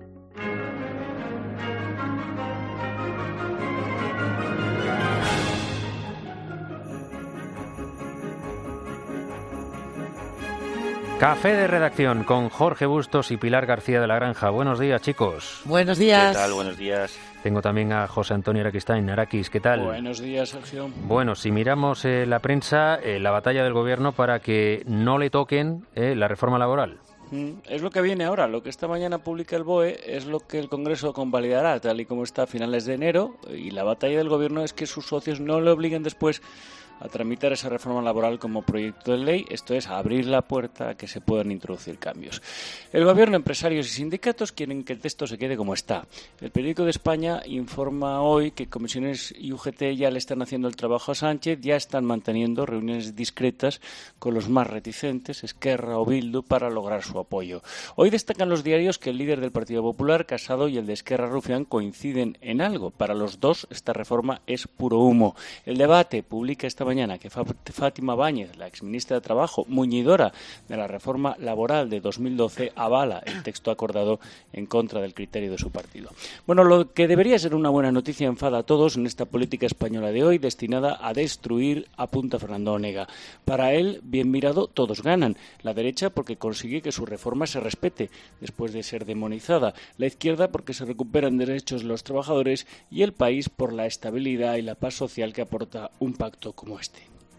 Café de redacción con Jorge Bustos y Pilar García de la Granja. Buenos días, chicos. Buenos días. ¿Qué tal? Buenos días. Tengo también a José Antonio Araquistain. Arakis, ¿qué tal? Buenos días, Sergio. Bueno, si miramos eh, la prensa, eh, la batalla del gobierno para que no le toquen eh, la reforma laboral. Es lo que viene ahora. Lo que esta mañana publica el B O E es lo que el Congreso convalidará, tal y como está a finales de enero. Y la batalla del gobierno es que sus socios no le obliguen después a tramitar esa reforma laboral como proyecto de ley, esto es, a abrir la puerta a que se puedan introducir cambios. El Gobierno, empresarios y sindicatos quieren que el texto se quede como está. El Periódico de España informa hoy que Comisiones y U G T ya le están haciendo el trabajo a Sánchez, ya están manteniendo reuniones discretas con los más reticentes, Esquerra o Bildu, para lograr su apoyo. Hoy destacan los diarios que el líder del Partido Popular, Casado, y el de Esquerra, Rufián, coinciden en algo. Para los dos, esta reforma es puro humo. El Debate publica esta mañana que Fátima Báñez, la exministra de Trabajo, muñidora de la reforma laboral de dos mil doce, avala el texto acordado en contra del criterio de su partido. Bueno, lo que debería ser una buena noticia enfada a todos en esta política española de hoy, destinada a destruir, apunta Fernando Onega. Para él, bien mirado, todos ganan. La derecha porque consigue que su reforma se respete después de ser demonizada. La izquierda porque se recuperan derechos los trabajadores y el país por la estabilidad y la paz social que aporta un pacto como este.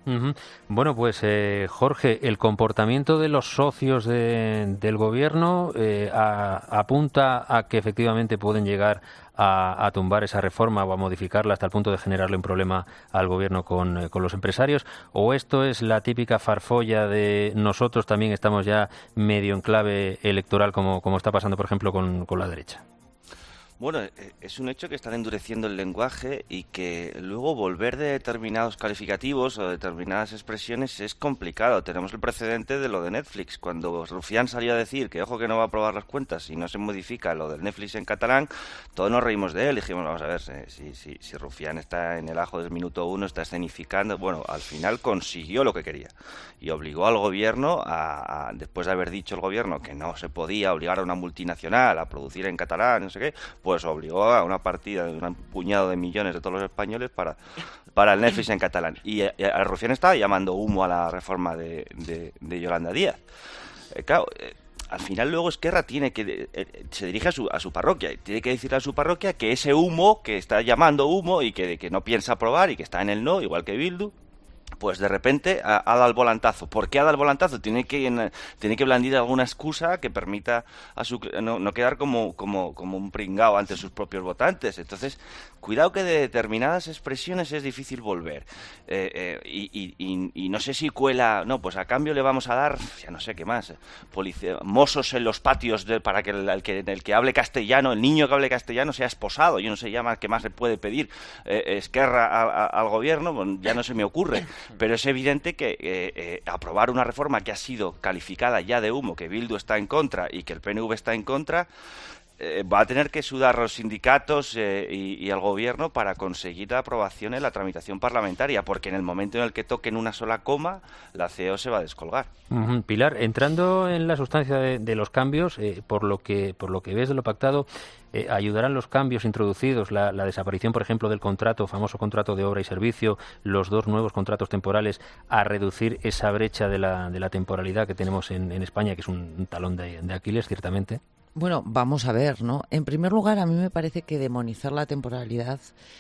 Uh-huh. Bueno, pues eh, Jorge, el comportamiento de los socios de, del gobierno eh, a, apunta a que efectivamente pueden llegar a, a tumbar esa reforma o a modificarla hasta el punto de generarle un problema al gobierno con, eh, con los empresarios, o esto es la típica farfolla de nosotros también estamos ya medio en clave electoral como, como está pasando, por ejemplo, con, con la derecha. Bueno, es un hecho que están endureciendo el lenguaje y que luego volver de determinados calificativos o determinadas expresiones es complicado. Tenemos el precedente de lo de Netflix. Cuando Rufián salió a decir que ojo que no va a aprobar las cuentas y no se modifica lo del Netflix en catalán, todos nos reímos de él y dijimos, vamos a ver, si, si, si Rufián está en el ajo del minuto uno, está escenificando. Bueno, al final consiguió lo que quería y obligó al gobierno, a, a después de haber dicho el gobierno que no se podía obligar a una multinacional a producir en catalán, no sé qué, pues obligó a una partida de un puñado de millones de todos los españoles para, para el Netflix en catalán. Y a, a Rufián estaba llamando humo a la reforma de, de, de Yolanda Díaz. Eh, claro, eh, al final luego Esquerra tiene que eh, se dirige a su, a su parroquia y tiene que decirle a su parroquia que ese humo, que está llamando humo y que, que no piensa aprobar y que está en el no, igual que Bildu, pues de repente ha, ha dado el volantazo. ¿Por qué ha dado el volantazo? Tiene que en, tiene que blandir alguna excusa que permita a su no, no quedar como, como, como un pringao ante sus propios votantes. Entonces, cuidado que de determinadas expresiones es difícil volver. Eh, eh, y, y, y, y no sé si cuela... No, pues a cambio le vamos a dar, ya no sé qué más, policia, mozos en los patios de, para que el, el que el que hable castellano, el niño que hable castellano sea esposado. Yo no sé ya más qué más se puede pedir eh, Esquerra a, a, al gobierno, bueno, ya no se me ocurre. Pero es evidente que eh, eh, aprobar una reforma que ha sido calificada ya de humo, que Bildu está en contra y que el P N V está en contra, eh, va a tener que sudar los sindicatos eh, y, y el gobierno para conseguir la aprobación en la tramitación parlamentaria, porque en el momento en el que toquen una sola coma, la C E O se va a descolgar. Uh-huh. Pilar, entrando en la sustancia de, de los cambios, eh, por lo que por lo que ves de lo pactado, eh, ¿ayudarán los cambios introducidos, la, la desaparición, por ejemplo, del contrato, famoso contrato de obra y servicio, los dos nuevos contratos temporales, a reducir esa brecha de la, de la temporalidad que tenemos en, en España, que es un, un talón de, de Aquiles, ciertamente? Bueno, vamos a ver, ¿no? En primer lugar, a mí me parece que demonizar la temporalidad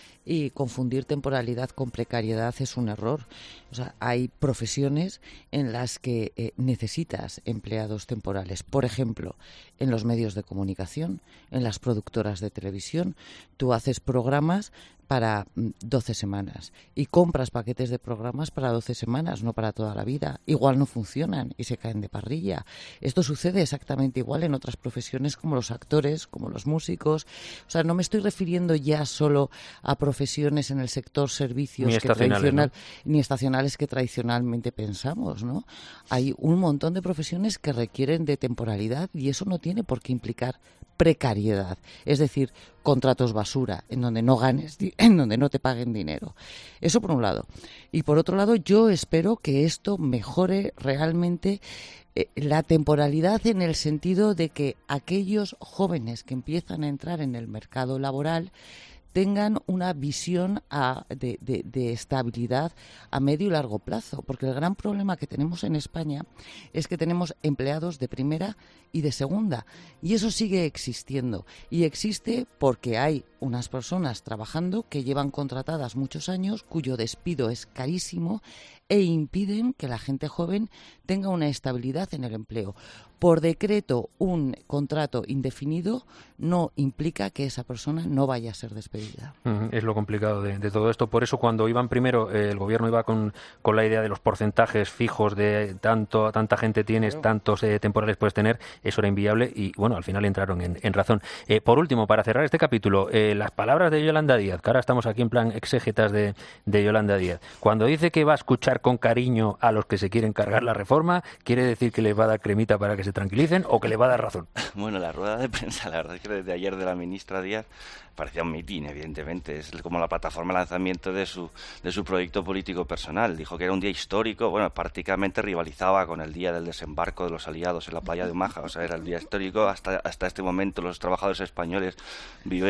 y confundir temporalidad con precariedad es un error. O sea, hay profesiones en las que eh, necesitas empleados temporales. Por ejemplo, en los medios de comunicación, en las productoras de televisión. Tú haces programas para doce semanas y compras paquetes de programas para doce semanas, no para toda la vida. Igual no funcionan y se caen de parrilla. Esto sucede exactamente igual en otras profesiones como los actores, como los músicos. O sea, no me estoy refiriendo ya solo a profesiones en el sector servicios ni que tradicional, ¿no? ni estacionales que tradicionalmente pensamos, ¿no? Hay un montón de profesiones que requieren de temporalidad y eso no tiene por qué implicar precariedad, es decir, contratos basura, en donde no ganes, en donde no te paguen dinero. Eso por un lado. Y por otro lado, yo espero que esto mejore realmente eh, la temporalidad en el sentido de que aquellos jóvenes que empiezan a entrar en el mercado laboral tengan una visión a, de, de, de estabilidad a medio y largo plazo, porque el gran problema que tenemos en España es que tenemos empleados de primera y de segunda, y eso sigue existiendo, y existe porque hay unas personas trabajando que llevan contratadas muchos años, cuyo despido es carísimo e impiden que la gente joven tenga una estabilidad en el empleo. Por decreto, un contrato indefinido no implica que esa persona no vaya a ser despedida. Uh-huh. Es lo complicado de, de todo esto. Por eso, cuando iban primero, eh, el gobierno iba con, con la idea de los porcentajes fijos de tanto tanta gente tienes, claro, tantos eh, temporales puedes tener, eso era inviable y, bueno, al final entraron en, en razón. Eh, por último, para cerrar este capítulo, eh, las palabras de Yolanda Díaz, que ahora estamos aquí en plan exégetas de, de Yolanda Díaz. Cuando dice que va a escuchar con cariño a los que se quieren cargar la reforma, ¿quiere decir que les va a dar cremita para que se tranquilicen o que les va a dar razón? Bueno, la rueda de prensa, la verdad es que desde ayer de la ministra Díaz parecía un mitin, evidentemente. Es como la plataforma de lanzamiento de su de su proyecto político personal. Dijo que era un día histórico, bueno, prácticamente rivalizaba con el día del desembarco de los aliados en la playa de Omaha. O sea, era el día histórico. Hasta, hasta este momento los trabajadores españoles viven en un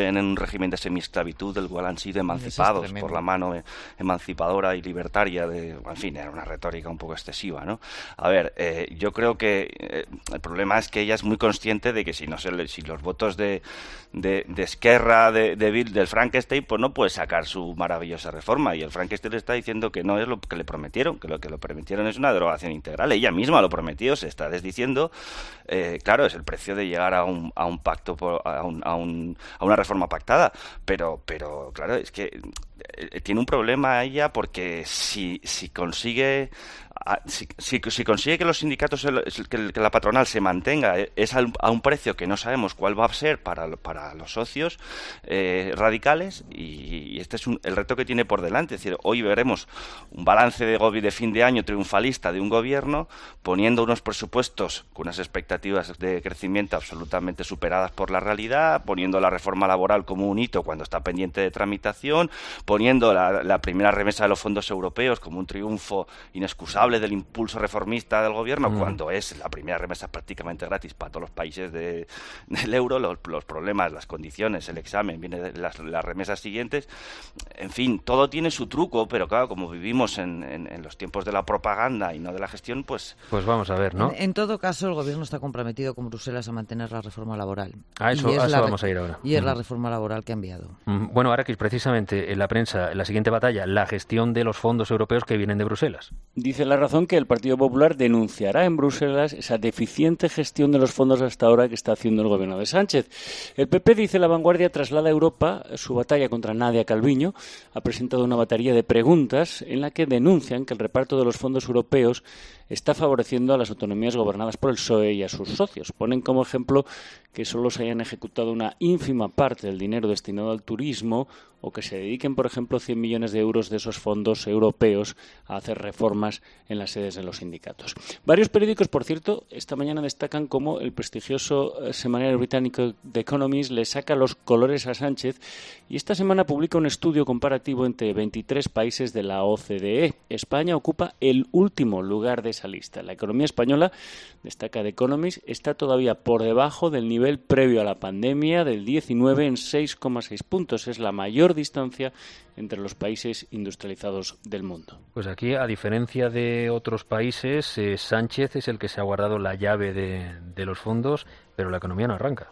régimen de semiesclavitud del cual han sido emancipados por la mano emancipadora y libertaria de, en fin, era una retórica un poco excesiva, ¿no? A ver, eh, yo creo que eh, el problema es que ella es muy consciente de que si no se le, si los votos de de, de Esquerra, de, de Bill, del Frankenstein, pues no puede sacar su maravillosa reforma, y el Frankenstein le está diciendo que no es lo que le prometieron, que lo que le prometieron es una derogación integral. Ella misma lo prometió, se está desdiciendo. Eh, claro, es el precio de llegar a un, a un pacto, por, a, un, a, un, a una reforma pactada, pero, pero claro, es que eh, tiene un problema ella, porque si, si consigue... Si, si, si consigue que los sindicatos, que, que la patronal se mantenga, es a, a un precio que no sabemos cuál va a ser para, para los socios eh, radicales, y, y este es un, el reto que tiene por delante. Es decir, hoy veremos un balance de, de fin de año triunfalista de un gobierno poniendo unos presupuestos con unas expectativas de crecimiento absolutamente superadas por la realidad, poniendo la reforma laboral como un hito cuando está pendiente de tramitación, poniendo la, la primera remesa de los fondos europeos como un triunfo inexcusable del impulso reformista del gobierno, mm. cuando es la primera remesa prácticamente gratis para todos los países de, del euro. Los, los problemas, las condiciones, el examen, viene de las, las remesas siguientes. En fin, todo tiene su truco, pero claro, como vivimos en, en, en los tiempos de la propaganda y no de la gestión, pues... Pues vamos a ver, ¿no? En, en todo caso, el gobierno está comprometido con Bruselas a mantener la reforma laboral. A eso, a eso vamos a ir ahora. Y es mm. la reforma laboral que ha enviado. Mm. Bueno, Araquis, precisamente en la prensa, en la siguiente batalla, la gestión de los fondos europeos que vienen de Bruselas. Dice la razón que el Partido Popular denunciará en Bruselas esa deficiente gestión de los fondos hasta ahora que está haciendo el gobierno de Sánchez. El P P, dice La Vanguardia, traslada a Europa su batalla contra Nadia Calviño. Ha presentado una batería de preguntas en la que denuncian que el reparto de los fondos europeos está favoreciendo a las autonomías gobernadas por el P S O E y a sus socios. Ponen como ejemplo que solo se hayan ejecutado una ínfima parte del dinero destinado al turismo, o que se dediquen, por ejemplo, cien millones de euros de esos fondos europeos a hacer reformas en las sedes de los sindicatos. Varios periódicos, por cierto, esta mañana destacan cómo el prestigioso semanario británico The Economist le saca los colores a Sánchez, y esta semana publica un estudio comparativo entre veintitrés países de la O C D E. España ocupa el último lugar de esa lista. La economía española, destaca The Economist, está todavía por debajo del nivel previo a la pandemia del diecinueve en seis coma seis puntos. Es la mayor distancia entre los países industrializados del mundo. Pues aquí, a diferencia de otros países, eh, Sánchez es el que se ha guardado la llave de, de los fondos, pero la economía no arranca.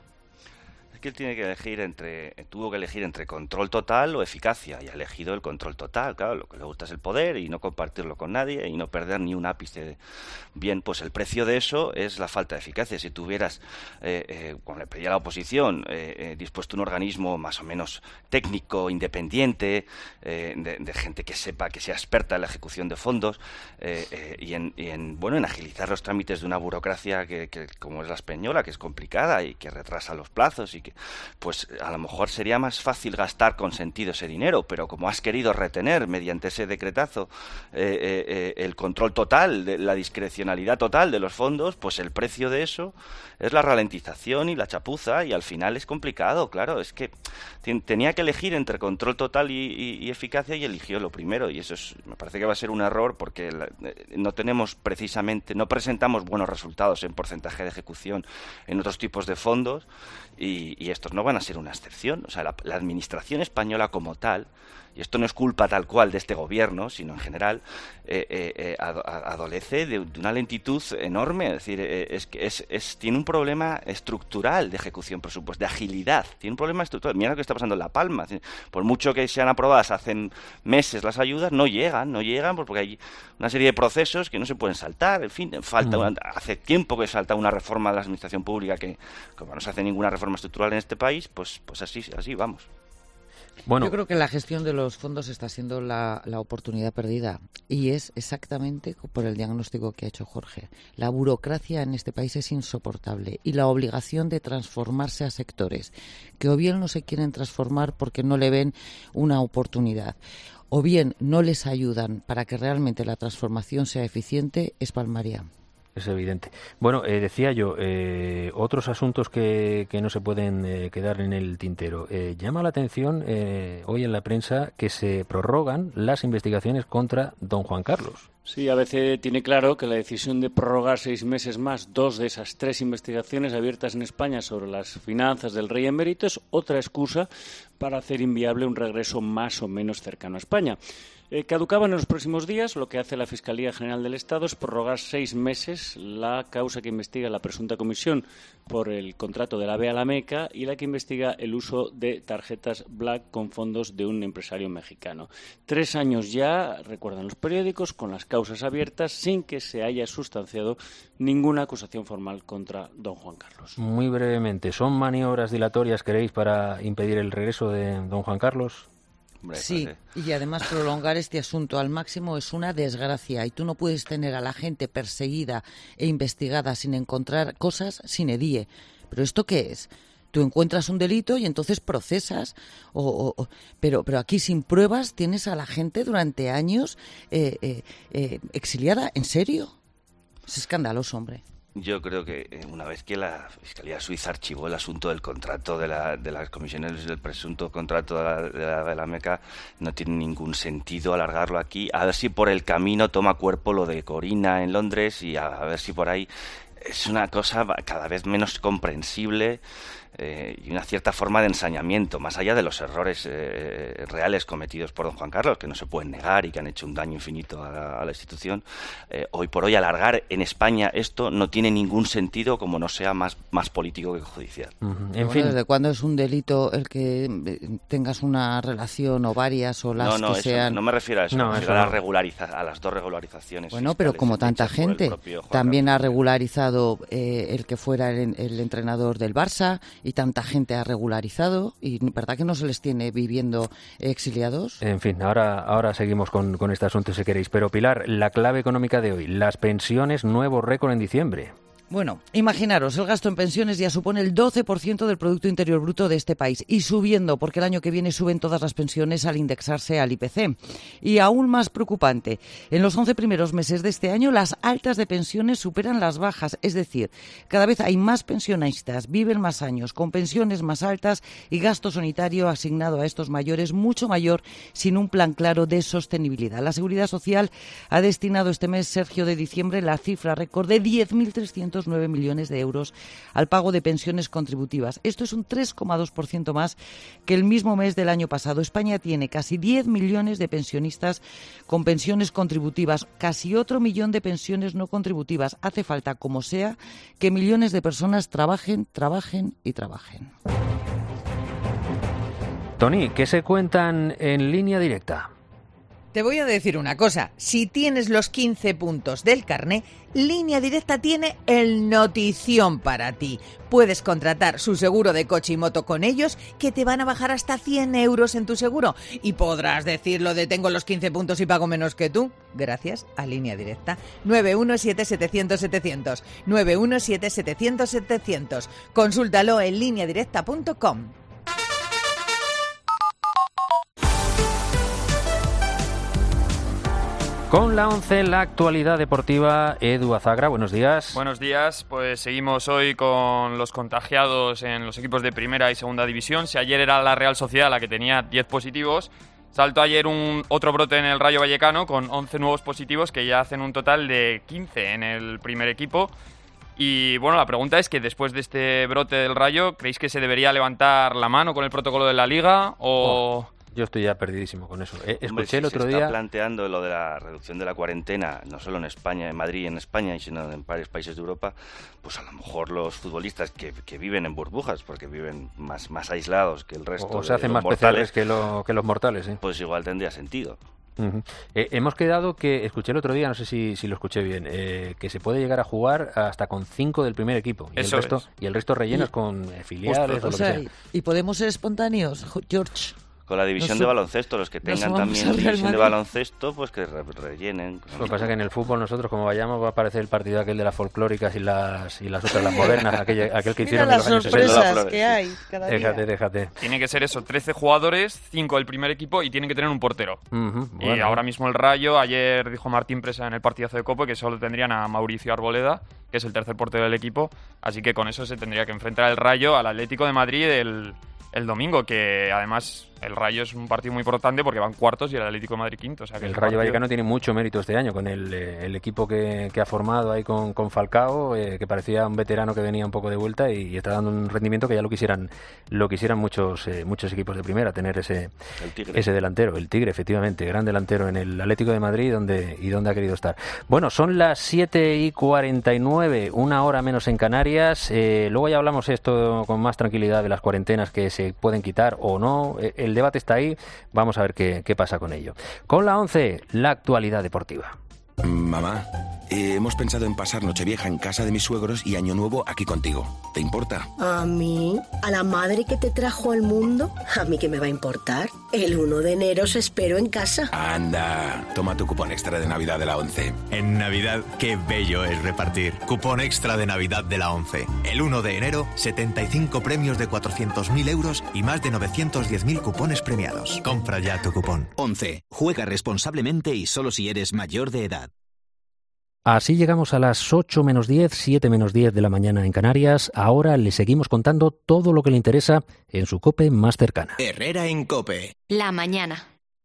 Es que él tiene que elegir entre, tuvo que elegir entre control total o eficacia, y ha elegido el control total. Claro, lo que le gusta es el poder y no compartirlo con nadie y no perder ni un ápice. Bien, pues el precio de eso es la falta de eficacia. Si tuvieras, eh, eh, cuando le pedía a la oposición, eh, eh, dispuesto un organismo más o menos técnico, independiente, eh, de, de gente que sepa, que sea experta en la ejecución de fondos, eh, eh, y, en, y en, bueno, en agilizar los trámites de una burocracia que, que como es la española, que es complicada y que retrasa los plazos, y que, pues a lo mejor sería más fácil gastar con sentido ese dinero, pero como has querido retener mediante ese decretazo eh, eh, el control total, de la discrecionalidad total de los fondos, pues el precio de eso es la ralentización y la chapuza, y al final es complicado. Claro, es que ten, tenía que elegir entre control total y, y, y eficacia, y eligió lo primero, y eso es, me parece que va a ser un error, porque la, no tenemos precisamente, no presentamos buenos resultados en porcentaje de ejecución en otros tipos de fondos, y, y estos no van a ser una excepción. O sea, la, la administración española como tal, y esto no es culpa tal cual de este gobierno, sino en general, eh, eh, adolece de, de una lentitud enorme. Es decir, eh, es que es, es, tiene un problema estructural de ejecución presupuestaria, de agilidad. Tiene un problema estructural. Mira lo que está pasando en La Palma. Es decir, por mucho que sean aprobadas hacen meses las ayudas, no llegan, no llegan porque hay una serie de procesos que no se pueden saltar. En fin, falta una, hace tiempo que falta una reforma de la administración pública, que como no se hace ninguna reforma estructural en este país, pues, pues así, así vamos. Bueno. Yo creo que la gestión de los fondos está siendo la, la oportunidad perdida, y es exactamente por el diagnóstico que ha hecho Jorge. La burocracia en este país es insoportable, y la obligación de transformarse a sectores que o bien no se quieren transformar porque no le ven una oportunidad, o bien no les ayudan para que realmente la transformación sea eficiente, es palmaria. Es evidente. Bueno, eh, decía yo, eh, otros asuntos que, que no se pueden eh, quedar en el tintero. Eh, llama la atención eh, hoy en la prensa que se prorrogan las investigaciones contra don Juan Carlos. Sí, A B C tiene claro que la decisión de prorrogar seis meses más dos de esas tres investigaciones abiertas en España sobre las finanzas del rey emérito es otra excusa para hacer inviable un regreso más o menos cercano a España. Eh, caducaba en los próximos días. Lo que hace la Fiscalía General del Estado es prorrogar seis meses la causa que investiga la presunta comisión por el contrato de la AVE a la Meca y la que investiga el uso de tarjetas Black con fondos de un empresario mexicano. Tres años ya, recuerdan los periódicos, con las causas abiertas sin que se haya sustanciado ninguna acusación formal contra don Juan Carlos. Muy brevemente, ¿son maniobras dilatorias, creéis, para impedir el regreso de don Juan Carlos? Sí, y además prolongar este asunto al máximo es una desgracia y tú no puedes tener a la gente perseguida e investigada sin encontrar cosas sine die. ¿Pero esto qué es? Tú encuentras un delito y entonces procesas, o, o, pero, pero aquí sin pruebas tienes a la gente durante años eh, eh, eh, exiliada. ¿En serio? Es escandaloso, hombre. Yo creo que una vez que la Fiscalía Suiza archivó el asunto del contrato de, la, de las comisiones del presunto contrato de la, de, la, de la Meca, no tiene ningún sentido alargarlo aquí. A ver si por el camino toma cuerpo lo de Corina en Londres y a, a ver si por ahí es una cosa cada vez menos comprensible. Eh, y una cierta forma de ensañamiento, más allá de los errores eh, reales cometidos por don Juan Carlos, que no se pueden negar y que han hecho un daño infinito a la, a la institución. Eh, hoy por hoy alargar en España esto no tiene ningún sentido como no sea más, más político que judicial. Uh-huh. En bueno, fin. ¿Desde cuándo es un delito el que tengas una relación o varias o las no, no, que eso, sean...? No me refiero a eso, no, me eso refiero no. a, regulariza- a las dos regularizaciones. Bueno, pero como tanta gente, también ha regularizado eh, el que fuera el, el entrenador del Barça y tanta gente ha regularizado y ¿verdad que no se les tiene viviendo exiliados? En fin, ahora, ahora seguimos con, con este asunto si queréis. Pero Pilar, la clave económica de hoy, las pensiones, nuevo récord en diciembre. Bueno, imaginaros, el gasto en pensiones ya supone el doce por ciento del Producto Interior Bruto de este país y subiendo, porque el año que viene suben todas las pensiones al indexarse al I P C. Y aún más preocupante, en los once primeros meses de este año las altas de pensiones superan las bajas, es decir, cada vez hay más pensionistas, viven más años, con pensiones más altas y gasto sanitario asignado a estos mayores mucho mayor sin un plan claro de sostenibilidad. La Seguridad Social ha destinado este mes, Sergio, de diciembre, la cifra récord de diez mil trescientos nueve millones de euros al pago de pensiones contributivas. Esto es un tres coma dos por ciento más que el mismo mes del año pasado. España tiene casi diez millones de pensionistas con pensiones contributivas, casi otro millón de pensiones no contributivas. Hace falta, como sea, que millones de personas trabajen, trabajen y trabajen. Tony, ¿qué se cuentan en Línea Directa? Te voy a decir una cosa, si tienes los quince puntos del carné, Línea Directa tiene el notición para ti. Puedes contratar su seguro de coche y moto con ellos, que te van a bajar hasta cien euros en tu seguro. Y podrás decirlo de tengo los quince puntos y pago menos que tú, gracias a Línea Directa. nueve uno siete setecientos setecientos, nueve uno siete setecientos setecientos. Consúltalo en línea directa punto com. Con la once, la actualidad deportiva, Edu Azagra, buenos días. Buenos días, pues seguimos hoy con los contagiados en los equipos de primera y segunda división. Si ayer era la Real Sociedad la que tenía diez positivos, saltó ayer un otro brote en el Rayo Vallecano con once nuevos positivos que ya hacen un total de quince en el primer equipo. Y bueno, la pregunta es que después de este brote del Rayo, ¿creéis que se debería levantar la mano con el protocolo de la Liga o...? Oh. Yo estoy ya perdidísimo con eso. Eh, escuché Hombre, si el otro se día... está planteando lo de la reducción de la cuarentena, no solo en España, en Madrid y en España, sino en varios países de Europa, pues a lo mejor los futbolistas que, que viven en burbujas, porque viven más, más aislados que el resto, o se hacen de los más P C Rs que, lo, que los mortales, ¿eh? Pues igual tendría sentido. Uh-huh. Eh, hemos quedado que, escuché el otro día, no sé si, si lo escuché bien, eh, que se puede llegar a jugar hasta con cinco del primer equipo y, Eso el, resto, es. y el resto rellenos y, con eh, filiales pues, o lo o sea, que sea. ¿Y podemos ser espontáneos, George? Con la división Nos, de baloncesto, los que tengan también división de baloncesto, pues que re- rellenen. Lo que pasa es que en el fútbol nosotros, como vayamos, va a aparecer el partido aquel de las folclóricas y las y las otras, las modernas, aquel, aquel que hicieron Mira en los años sesenta. Las sorpresas sesenta. que hay cada día. Déjate, déjate. Tiene que ser eso, trece jugadores, cinco del primer equipo y tienen que tener un portero. Uh-huh, y bueno. ahora mismo el Rayo, ayer dijo Martín Presa en el partidazo de Copa que solo tendrían a Mauricio Arboleda, que es el tercer portero del equipo, así que con eso se tendría que enfrentar el Rayo al Atlético de Madrid el, el domingo, que además... el Rayo es un partido muy importante porque van cuartos y el Atlético de Madrid quinto. O sea que el el Rayo partido... Vallecano tiene mucho mérito este año con el, eh, el equipo que, que ha formado ahí con, con Falcao, eh, que parecía un veterano que venía un poco de vuelta y, y está dando un rendimiento que ya lo quisieran lo quisieran muchos eh, muchos equipos de primera, tener ese ese delantero, el Tigre, efectivamente, gran delantero en el Atlético de Madrid donde y donde ha querido estar. Bueno, son las siete y cuarenta y nueve, una hora menos en Canarias. Eh, luego ya hablamos esto con más tranquilidad de las cuarentenas que se pueden quitar o no. El debate está ahí. Vamos a ver qué, qué pasa con ello. Con la once, la actualidad deportiva. Mamá, eh, hemos pensado en pasar Nochevieja en casa de mis suegros y Año Nuevo aquí contigo. ¿Te importa? ¿A mí? ¿A la madre que te trajo al mundo? ¿A mí qué me va a importar? El uno de enero os espero en casa. Anda, toma tu cupón extra de Navidad de la once. En Navidad, qué bello es repartir. Cupón extra de Navidad de la once. El uno de enero, setenta y cinco premios de cuatrocientos mil euros y más de novecientos diez mil cupones premiados. Compra ya tu cupón. once. Juega responsablemente y solo si eres mayor de edad. Así llegamos a las ocho menos diez, siete menos diez de la mañana en Canarias. Ahora le seguimos contando todo lo que le interesa en su COPE más cercana. Herrera en COPE. La mañana.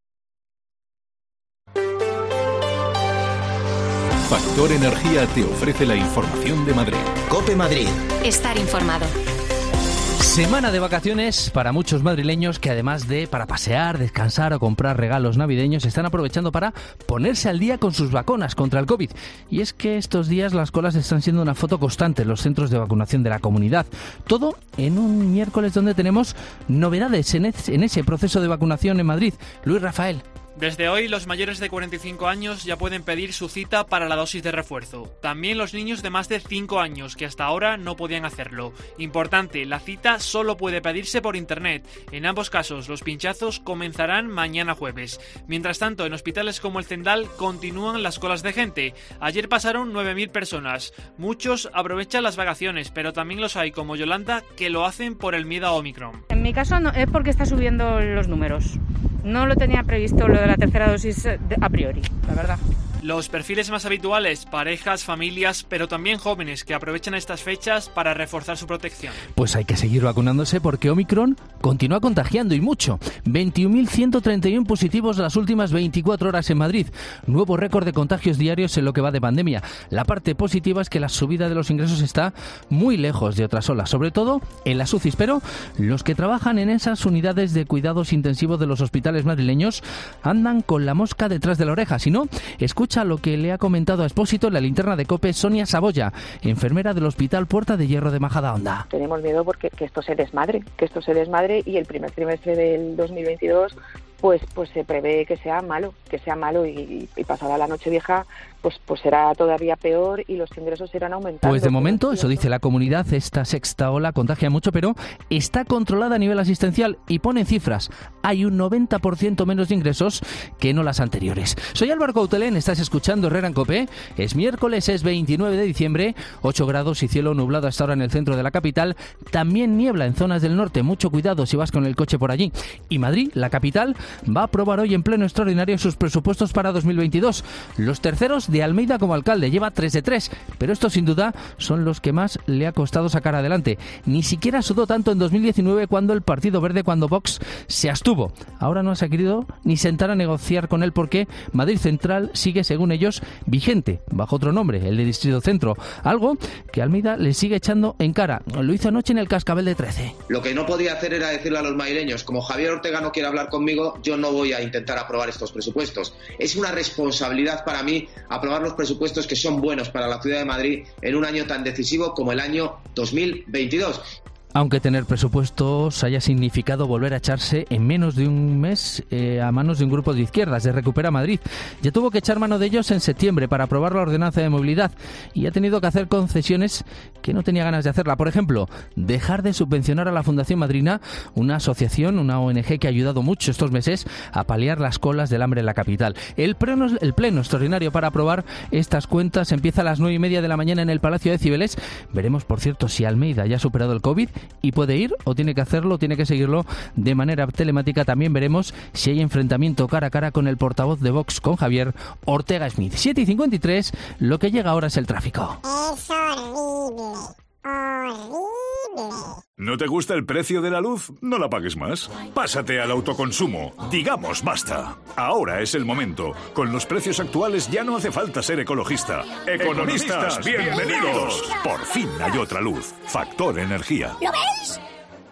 Factor Energía te ofrece la información de Madrid. COPE Madrid. Estar informado. Semana de vacaciones para muchos madrileños que además de para pasear, descansar o comprar regalos navideños están aprovechando para ponerse al día con sus vacunas contra el COVID. Y es que estos días las colas están siendo una foto constante en los centros de vacunación de la comunidad. Todo en un miércoles donde tenemos novedades en ese proceso de vacunación en Madrid. Luis Rafael. Desde hoy, los mayores de cuarenta y cinco años ya pueden pedir su cita para la dosis de refuerzo. También los niños de más de cinco años, que hasta ahora no podían hacerlo. Importante, la cita solo puede pedirse por internet. En ambos casos, los pinchazos comenzarán mañana jueves. Mientras tanto, en hospitales como el Zendal continúan las colas de gente. Ayer pasaron nueve mil personas. Muchos aprovechan las vacaciones, pero también los hay, como Yolanda, que lo hacen por el miedo a Omicron. En mi caso no, es porque está subiendo los números. No lo tenía previsto lo de la tercera dosis a priori, la verdad. Los perfiles más habituales, parejas, familias, pero también jóvenes que aprovechan estas fechas para reforzar su protección. Pues hay que seguir vacunándose porque Omicron continúa contagiando y mucho. veintiún mil ciento treinta y uno positivos las últimas veinticuatro horas en Madrid. Nuevo récord de contagios diarios en lo que va de pandemia. La parte positiva es que la subida de los ingresos está muy lejos de otras olas, sobre todo en las U C Is. Pero los que trabajan en esas unidades de cuidados intensivos de los hospitales madrileños andan con la mosca detrás de la oreja. Si no, escucha lo que le ha comentado a Expósito en la linterna de COPE Sonia Saboya, enfermera del Hospital Puerta de Hierro de Majadahonda. Tenemos miedo porque que esto se desmadre, que esto se desmadre y el primer trimestre del dos mil veintidós pues pues se prevé que sea malo, que sea malo y, y pasada la Nochevieja pues pues será todavía peor y los ingresos irán aumentando. Pues de momento, eso dice la comunidad, esta sexta ola contagia mucho, pero está controlada a nivel asistencial y pone cifras. Hay un noventa por ciento menos de ingresos que no las anteriores. Soy Álvaro Coutelén, estás escuchando Herrera en COPE. Es miércoles, es veintinueve de diciembre, ocho grados y cielo nublado hasta ahora en el centro de la capital. También niebla en zonas del norte, mucho cuidado si vas con el coche por allí. Y Madrid, la capital, va a aprobar hoy en pleno extraordinario sus presupuestos para dos mil veintidós. Los terceros de Almeida como alcalde, lleva tres de tres, pero estos sin duda son los que más le ha costado sacar adelante. Ni siquiera sudó tanto en dos mil diecinueve cuando el Partido Verde, cuando Vox se abstuvo. Ahora no se ha querido ni sentar a negociar con él porque Madrid Central sigue, según ellos, vigente, bajo otro nombre, el de Distrito Centro, algo que Almeida le sigue echando en cara. Lo hizo anoche en el Cascabel de trece. Lo que no podía hacer era decirle a los madrileños, como Javier Ortega no quiere hablar conmigo, yo no voy a intentar aprobar estos presupuestos. Es una responsabilidad para mí aprobar los presupuestos que son buenos para la ciudad de Madrid en un año tan decisivo como el año dos mil veintidós. Aunque tener presupuestos haya significado volver a echarse en menos de un mes eh, a manos de un grupo de izquierdas, de Recupera Madrid. Ya tuvo que echar mano de ellos en septiembre para aprobar la ordenanza de movilidad y ha tenido que hacer concesiones que no tenía ganas de hacerla. Por ejemplo, dejar de subvencionar a la Fundación Madrina, una asociación, una O N G que ha ayudado mucho estos meses a paliar las colas del hambre en la capital. El pleno, el pleno extraordinario para aprobar estas cuentas empieza a las nueve y media de la mañana en el Palacio de Cibeles. Veremos, por cierto, si Almeida ya ha superado el COVID y puede ir o tiene que hacerlo, tiene que seguirlo de manera telemática. También veremos si hay enfrentamiento cara a cara con el portavoz de Vox, con Javier Ortega Smith. siete y cincuenta y tres, lo que llega ahora es el tráfico. Es horrible. ¿No te gusta el precio de la luz? No la pagues más. Pásate al autoconsumo. Digamos basta. Ahora es el momento. Con los precios actuales ya no hace falta ser ecologista. Economistas, bienvenidos. Por fin hay otra luz. Factor Energía. ¿Lo veis?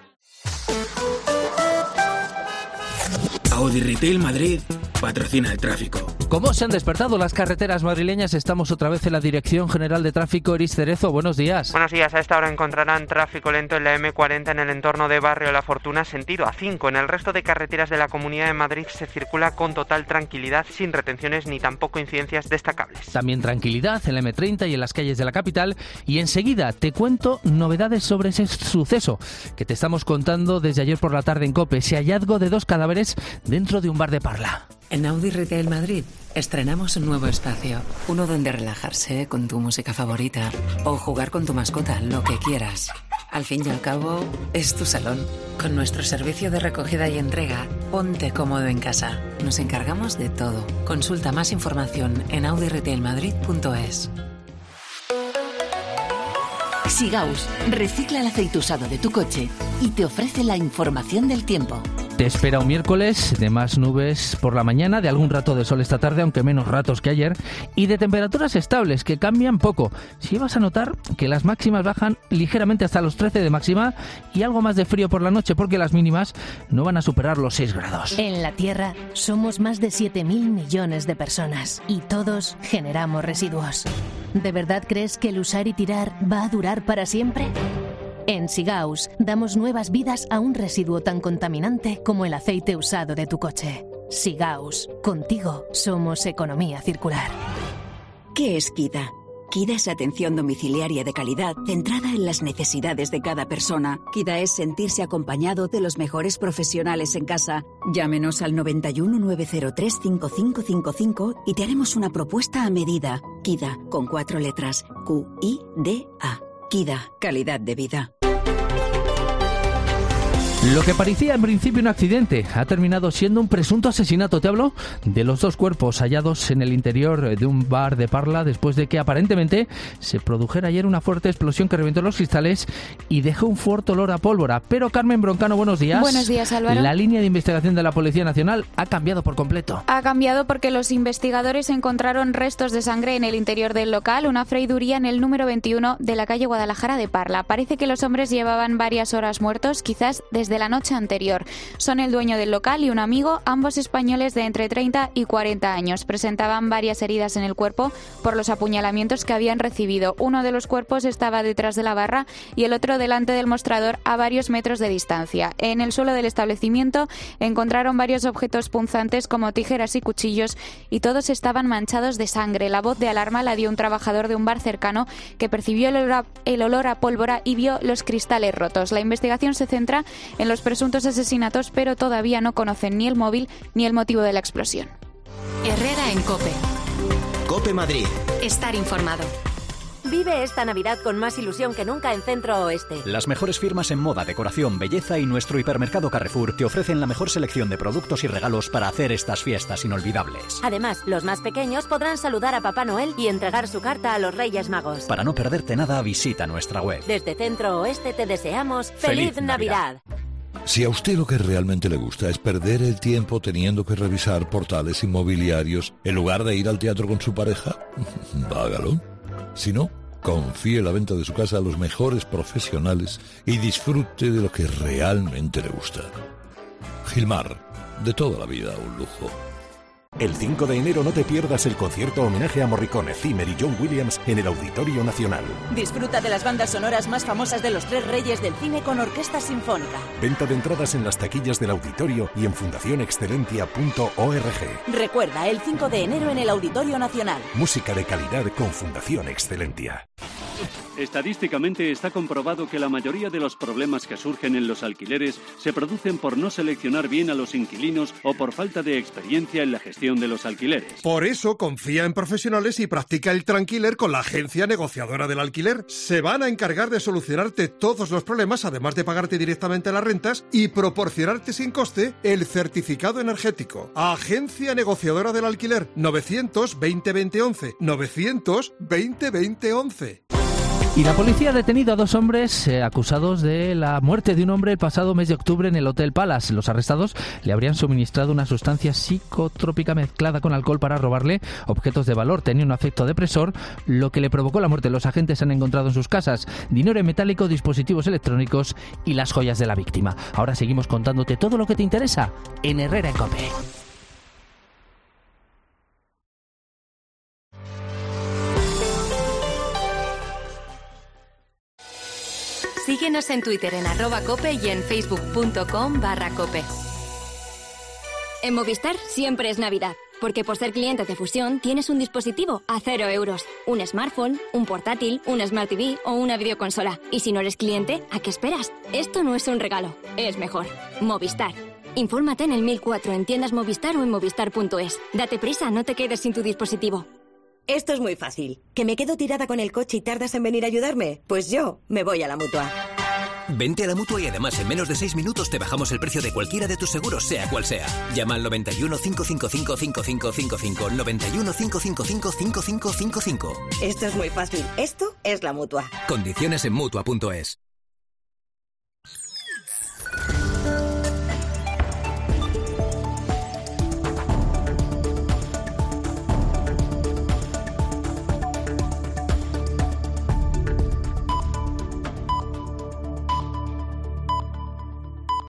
Audi Retail Madrid patrocina el tráfico. ¿Cómo se han despertado las carreteras madrileñas? Estamos otra vez en la Dirección General de Tráfico. Eris Cerezo, buenos días. Buenos días. A esta hora encontrarán tráfico lento en la eme cuarenta en el entorno de Barrio La Fortuna, sentido A cinco. En el resto de carreteras de la Comunidad de Madrid se circula con total tranquilidad, sin retenciones ni tampoco incidencias destacables. También tranquilidad en la eme treinta y en las calles de la capital. Y enseguida te cuento novedades sobre ese suceso que te estamos contando desde ayer por la tarde en COPE. Ese hallazgo de dos cadáveres dentro de un bar de Parla. En Audi Retail Madrid estrenamos un nuevo espacio, uno donde relajarse con tu música favorita o jugar con tu mascota, lo que quieras. Al fin y al cabo, es tu salón. Con nuestro servicio de recogida y entrega, ponte cómodo en casa. Nos encargamos de todo. Consulta más información en audi retail madrid punto es. Sigaus recicla el aceite usado de tu coche y te ofrece la información del tiempo. Te espera un miércoles de más nubes por la mañana, de algún rato de sol esta tarde, aunque menos ratos que ayer, y de temperaturas estables que cambian poco. Si vas a notar que las máximas bajan ligeramente hasta los trece de máxima y algo más de frío por la noche, porque las mínimas no van a superar los seis grados. En la Tierra somos más de siete mil millones de personas y todos generamos residuos. ¿De verdad crees que el usar y tirar va a durar para siempre? En Sigaus damos nuevas vidas a un residuo tan contaminante como el aceite usado de tu coche. Sigaus, contigo somos economía circular. ¿Qué es Kida? Kida es atención domiciliaria de calidad centrada en las necesidades de cada persona. Kida es sentirse acompañado de los mejores profesionales en casa. Llámenos al noventa y uno, nueve cero tres, cinco cinco cinco cinco y te haremos una propuesta a medida. Kida, con cuatro letras. Q I D A. Kida, calidad de vida. Lo que parecía en principio un accidente ha terminado siendo un presunto asesinato. Te hablo de los dos cuerpos hallados en el interior de un bar de Parla después de que aparentemente se produjera ayer una fuerte explosión que reventó los cristales y dejó un fuerte olor a pólvora. Pero Carmen Broncano, buenos días. Buenos días, Álvaro. La línea de investigación de la Policía Nacional ha cambiado por completo. Ha cambiado porque los investigadores encontraron restos de sangre en el interior del local, una freiduría en el número veintiuno de la calle Guadalajara de Parla. Parece que los hombres llevaban varias horas muertos, quizás desde de la noche anterior. Son el dueño del local y un amigo, ambos españoles de entre treinta y cuarenta años. Presentaban varias heridas en el cuerpo por los apuñalamientos que habían recibido. Uno de los cuerpos estaba detrás de la barra y el otro delante del mostrador a varios metros de distancia. En el suelo del establecimiento encontraron varios objetos punzantes como tijeras y cuchillos y todos estaban manchados de sangre. La voz de alarma la dio un trabajador de un bar cercano que percibió el olor a, el olor a pólvora y vio los cristales rotos. La investigación se centra en los presuntos asesinatos, pero todavía no conocen ni el móvil ni el motivo de la explosión. Herrera en COPE. COPE Madrid. Estar informado. Vive esta Navidad con más ilusión que nunca en Centro Oeste. Las mejores firmas en moda, decoración, belleza y nuestro hipermercado Carrefour te ofrecen la mejor selección de productos y regalos para hacer estas fiestas inolvidables. Además, los más pequeños podrán saludar a Papá Noel y entregar su carta a los Reyes Magos. Para no perderte nada, visita nuestra web. Desde Centro Oeste te deseamos ¡Feliz, ¡Feliz Navidad! Navidad! Si a usted lo que realmente le gusta es perder el tiempo teniendo que revisar portales inmobiliarios en lugar de ir al teatro con su pareja, hágalo. Si no, confíe la venta de su casa a los mejores profesionales y disfrute de lo que realmente le gusta. Gilmar, de toda la vida un lujo. El cinco de enero no te pierdas el concierto homenaje a Morricone, Zimmer y John Williams en el Auditorio Nacional. Disfruta de las bandas sonoras más famosas de los tres reyes del cine con orquesta sinfónica. Venta de entradas en las taquillas del auditorio y en fundación excelentia punto org. Recuerda, el cinco de enero en el Auditorio Nacional. Música de calidad con Fundación Excelentia. Estadísticamente está comprobado que la mayoría de los problemas que surgen en los alquileres se producen por no seleccionar bien a los inquilinos o por falta de experiencia en la gestión de los alquileres. Por eso confía en profesionales y practica el Tranquiler con la agencia negociadora del alquiler. Se van a encargar de solucionarte todos los problemas, además de pagarte directamente las rentas y proporcionarte sin coste el certificado energético. Agencia negociadora del alquiler, novecientos veinte veinte once, novecientos veinte veinte once. Y la policía ha detenido a dos hombres eh, acusados de la muerte de un hombre el pasado mes de octubre en el Hotel Palace. Los arrestados le habrían suministrado una sustancia psicotrópica mezclada con alcohol para robarle objetos de valor. Tenía un efecto depresor, lo que le provocó la muerte. Los agentes han encontrado en sus casas dinero en metálico, dispositivos electrónicos y las joyas de la víctima. Ahora seguimos contándote todo lo que te interesa en Herrera en COPE. Síguenos en Twitter en arroba cope y en facebook.com barra cope. En Movistar siempre es Navidad, porque por ser cliente de Fusión tienes un dispositivo a cero euros. Un smartphone, un portátil, un Smart T V o una videoconsola. Y si no eres cliente, ¿a qué esperas? Esto no es un regalo, es mejor. Movistar. Infórmate en el mil cuatro en tiendas Movistar o en movistar punto es. Date prisa, no te quedes sin tu dispositivo. Esto es muy fácil. ¿Que me quedo tirada con el coche y tardas en venir a ayudarme? Pues yo me voy a la Mutua. Vente a la Mutua y además en menos de seis minutos te bajamos el precio de cualquiera de tus seguros, sea cual sea. Llama al noventa y uno, cinco cinco cinco, cinco cinco cinco cinco, noventa y uno, cinco cinco cinco, cinco cinco cinco cinco. Esto es muy fácil. Esto es la Mutua. Condiciones en Mutua punto es.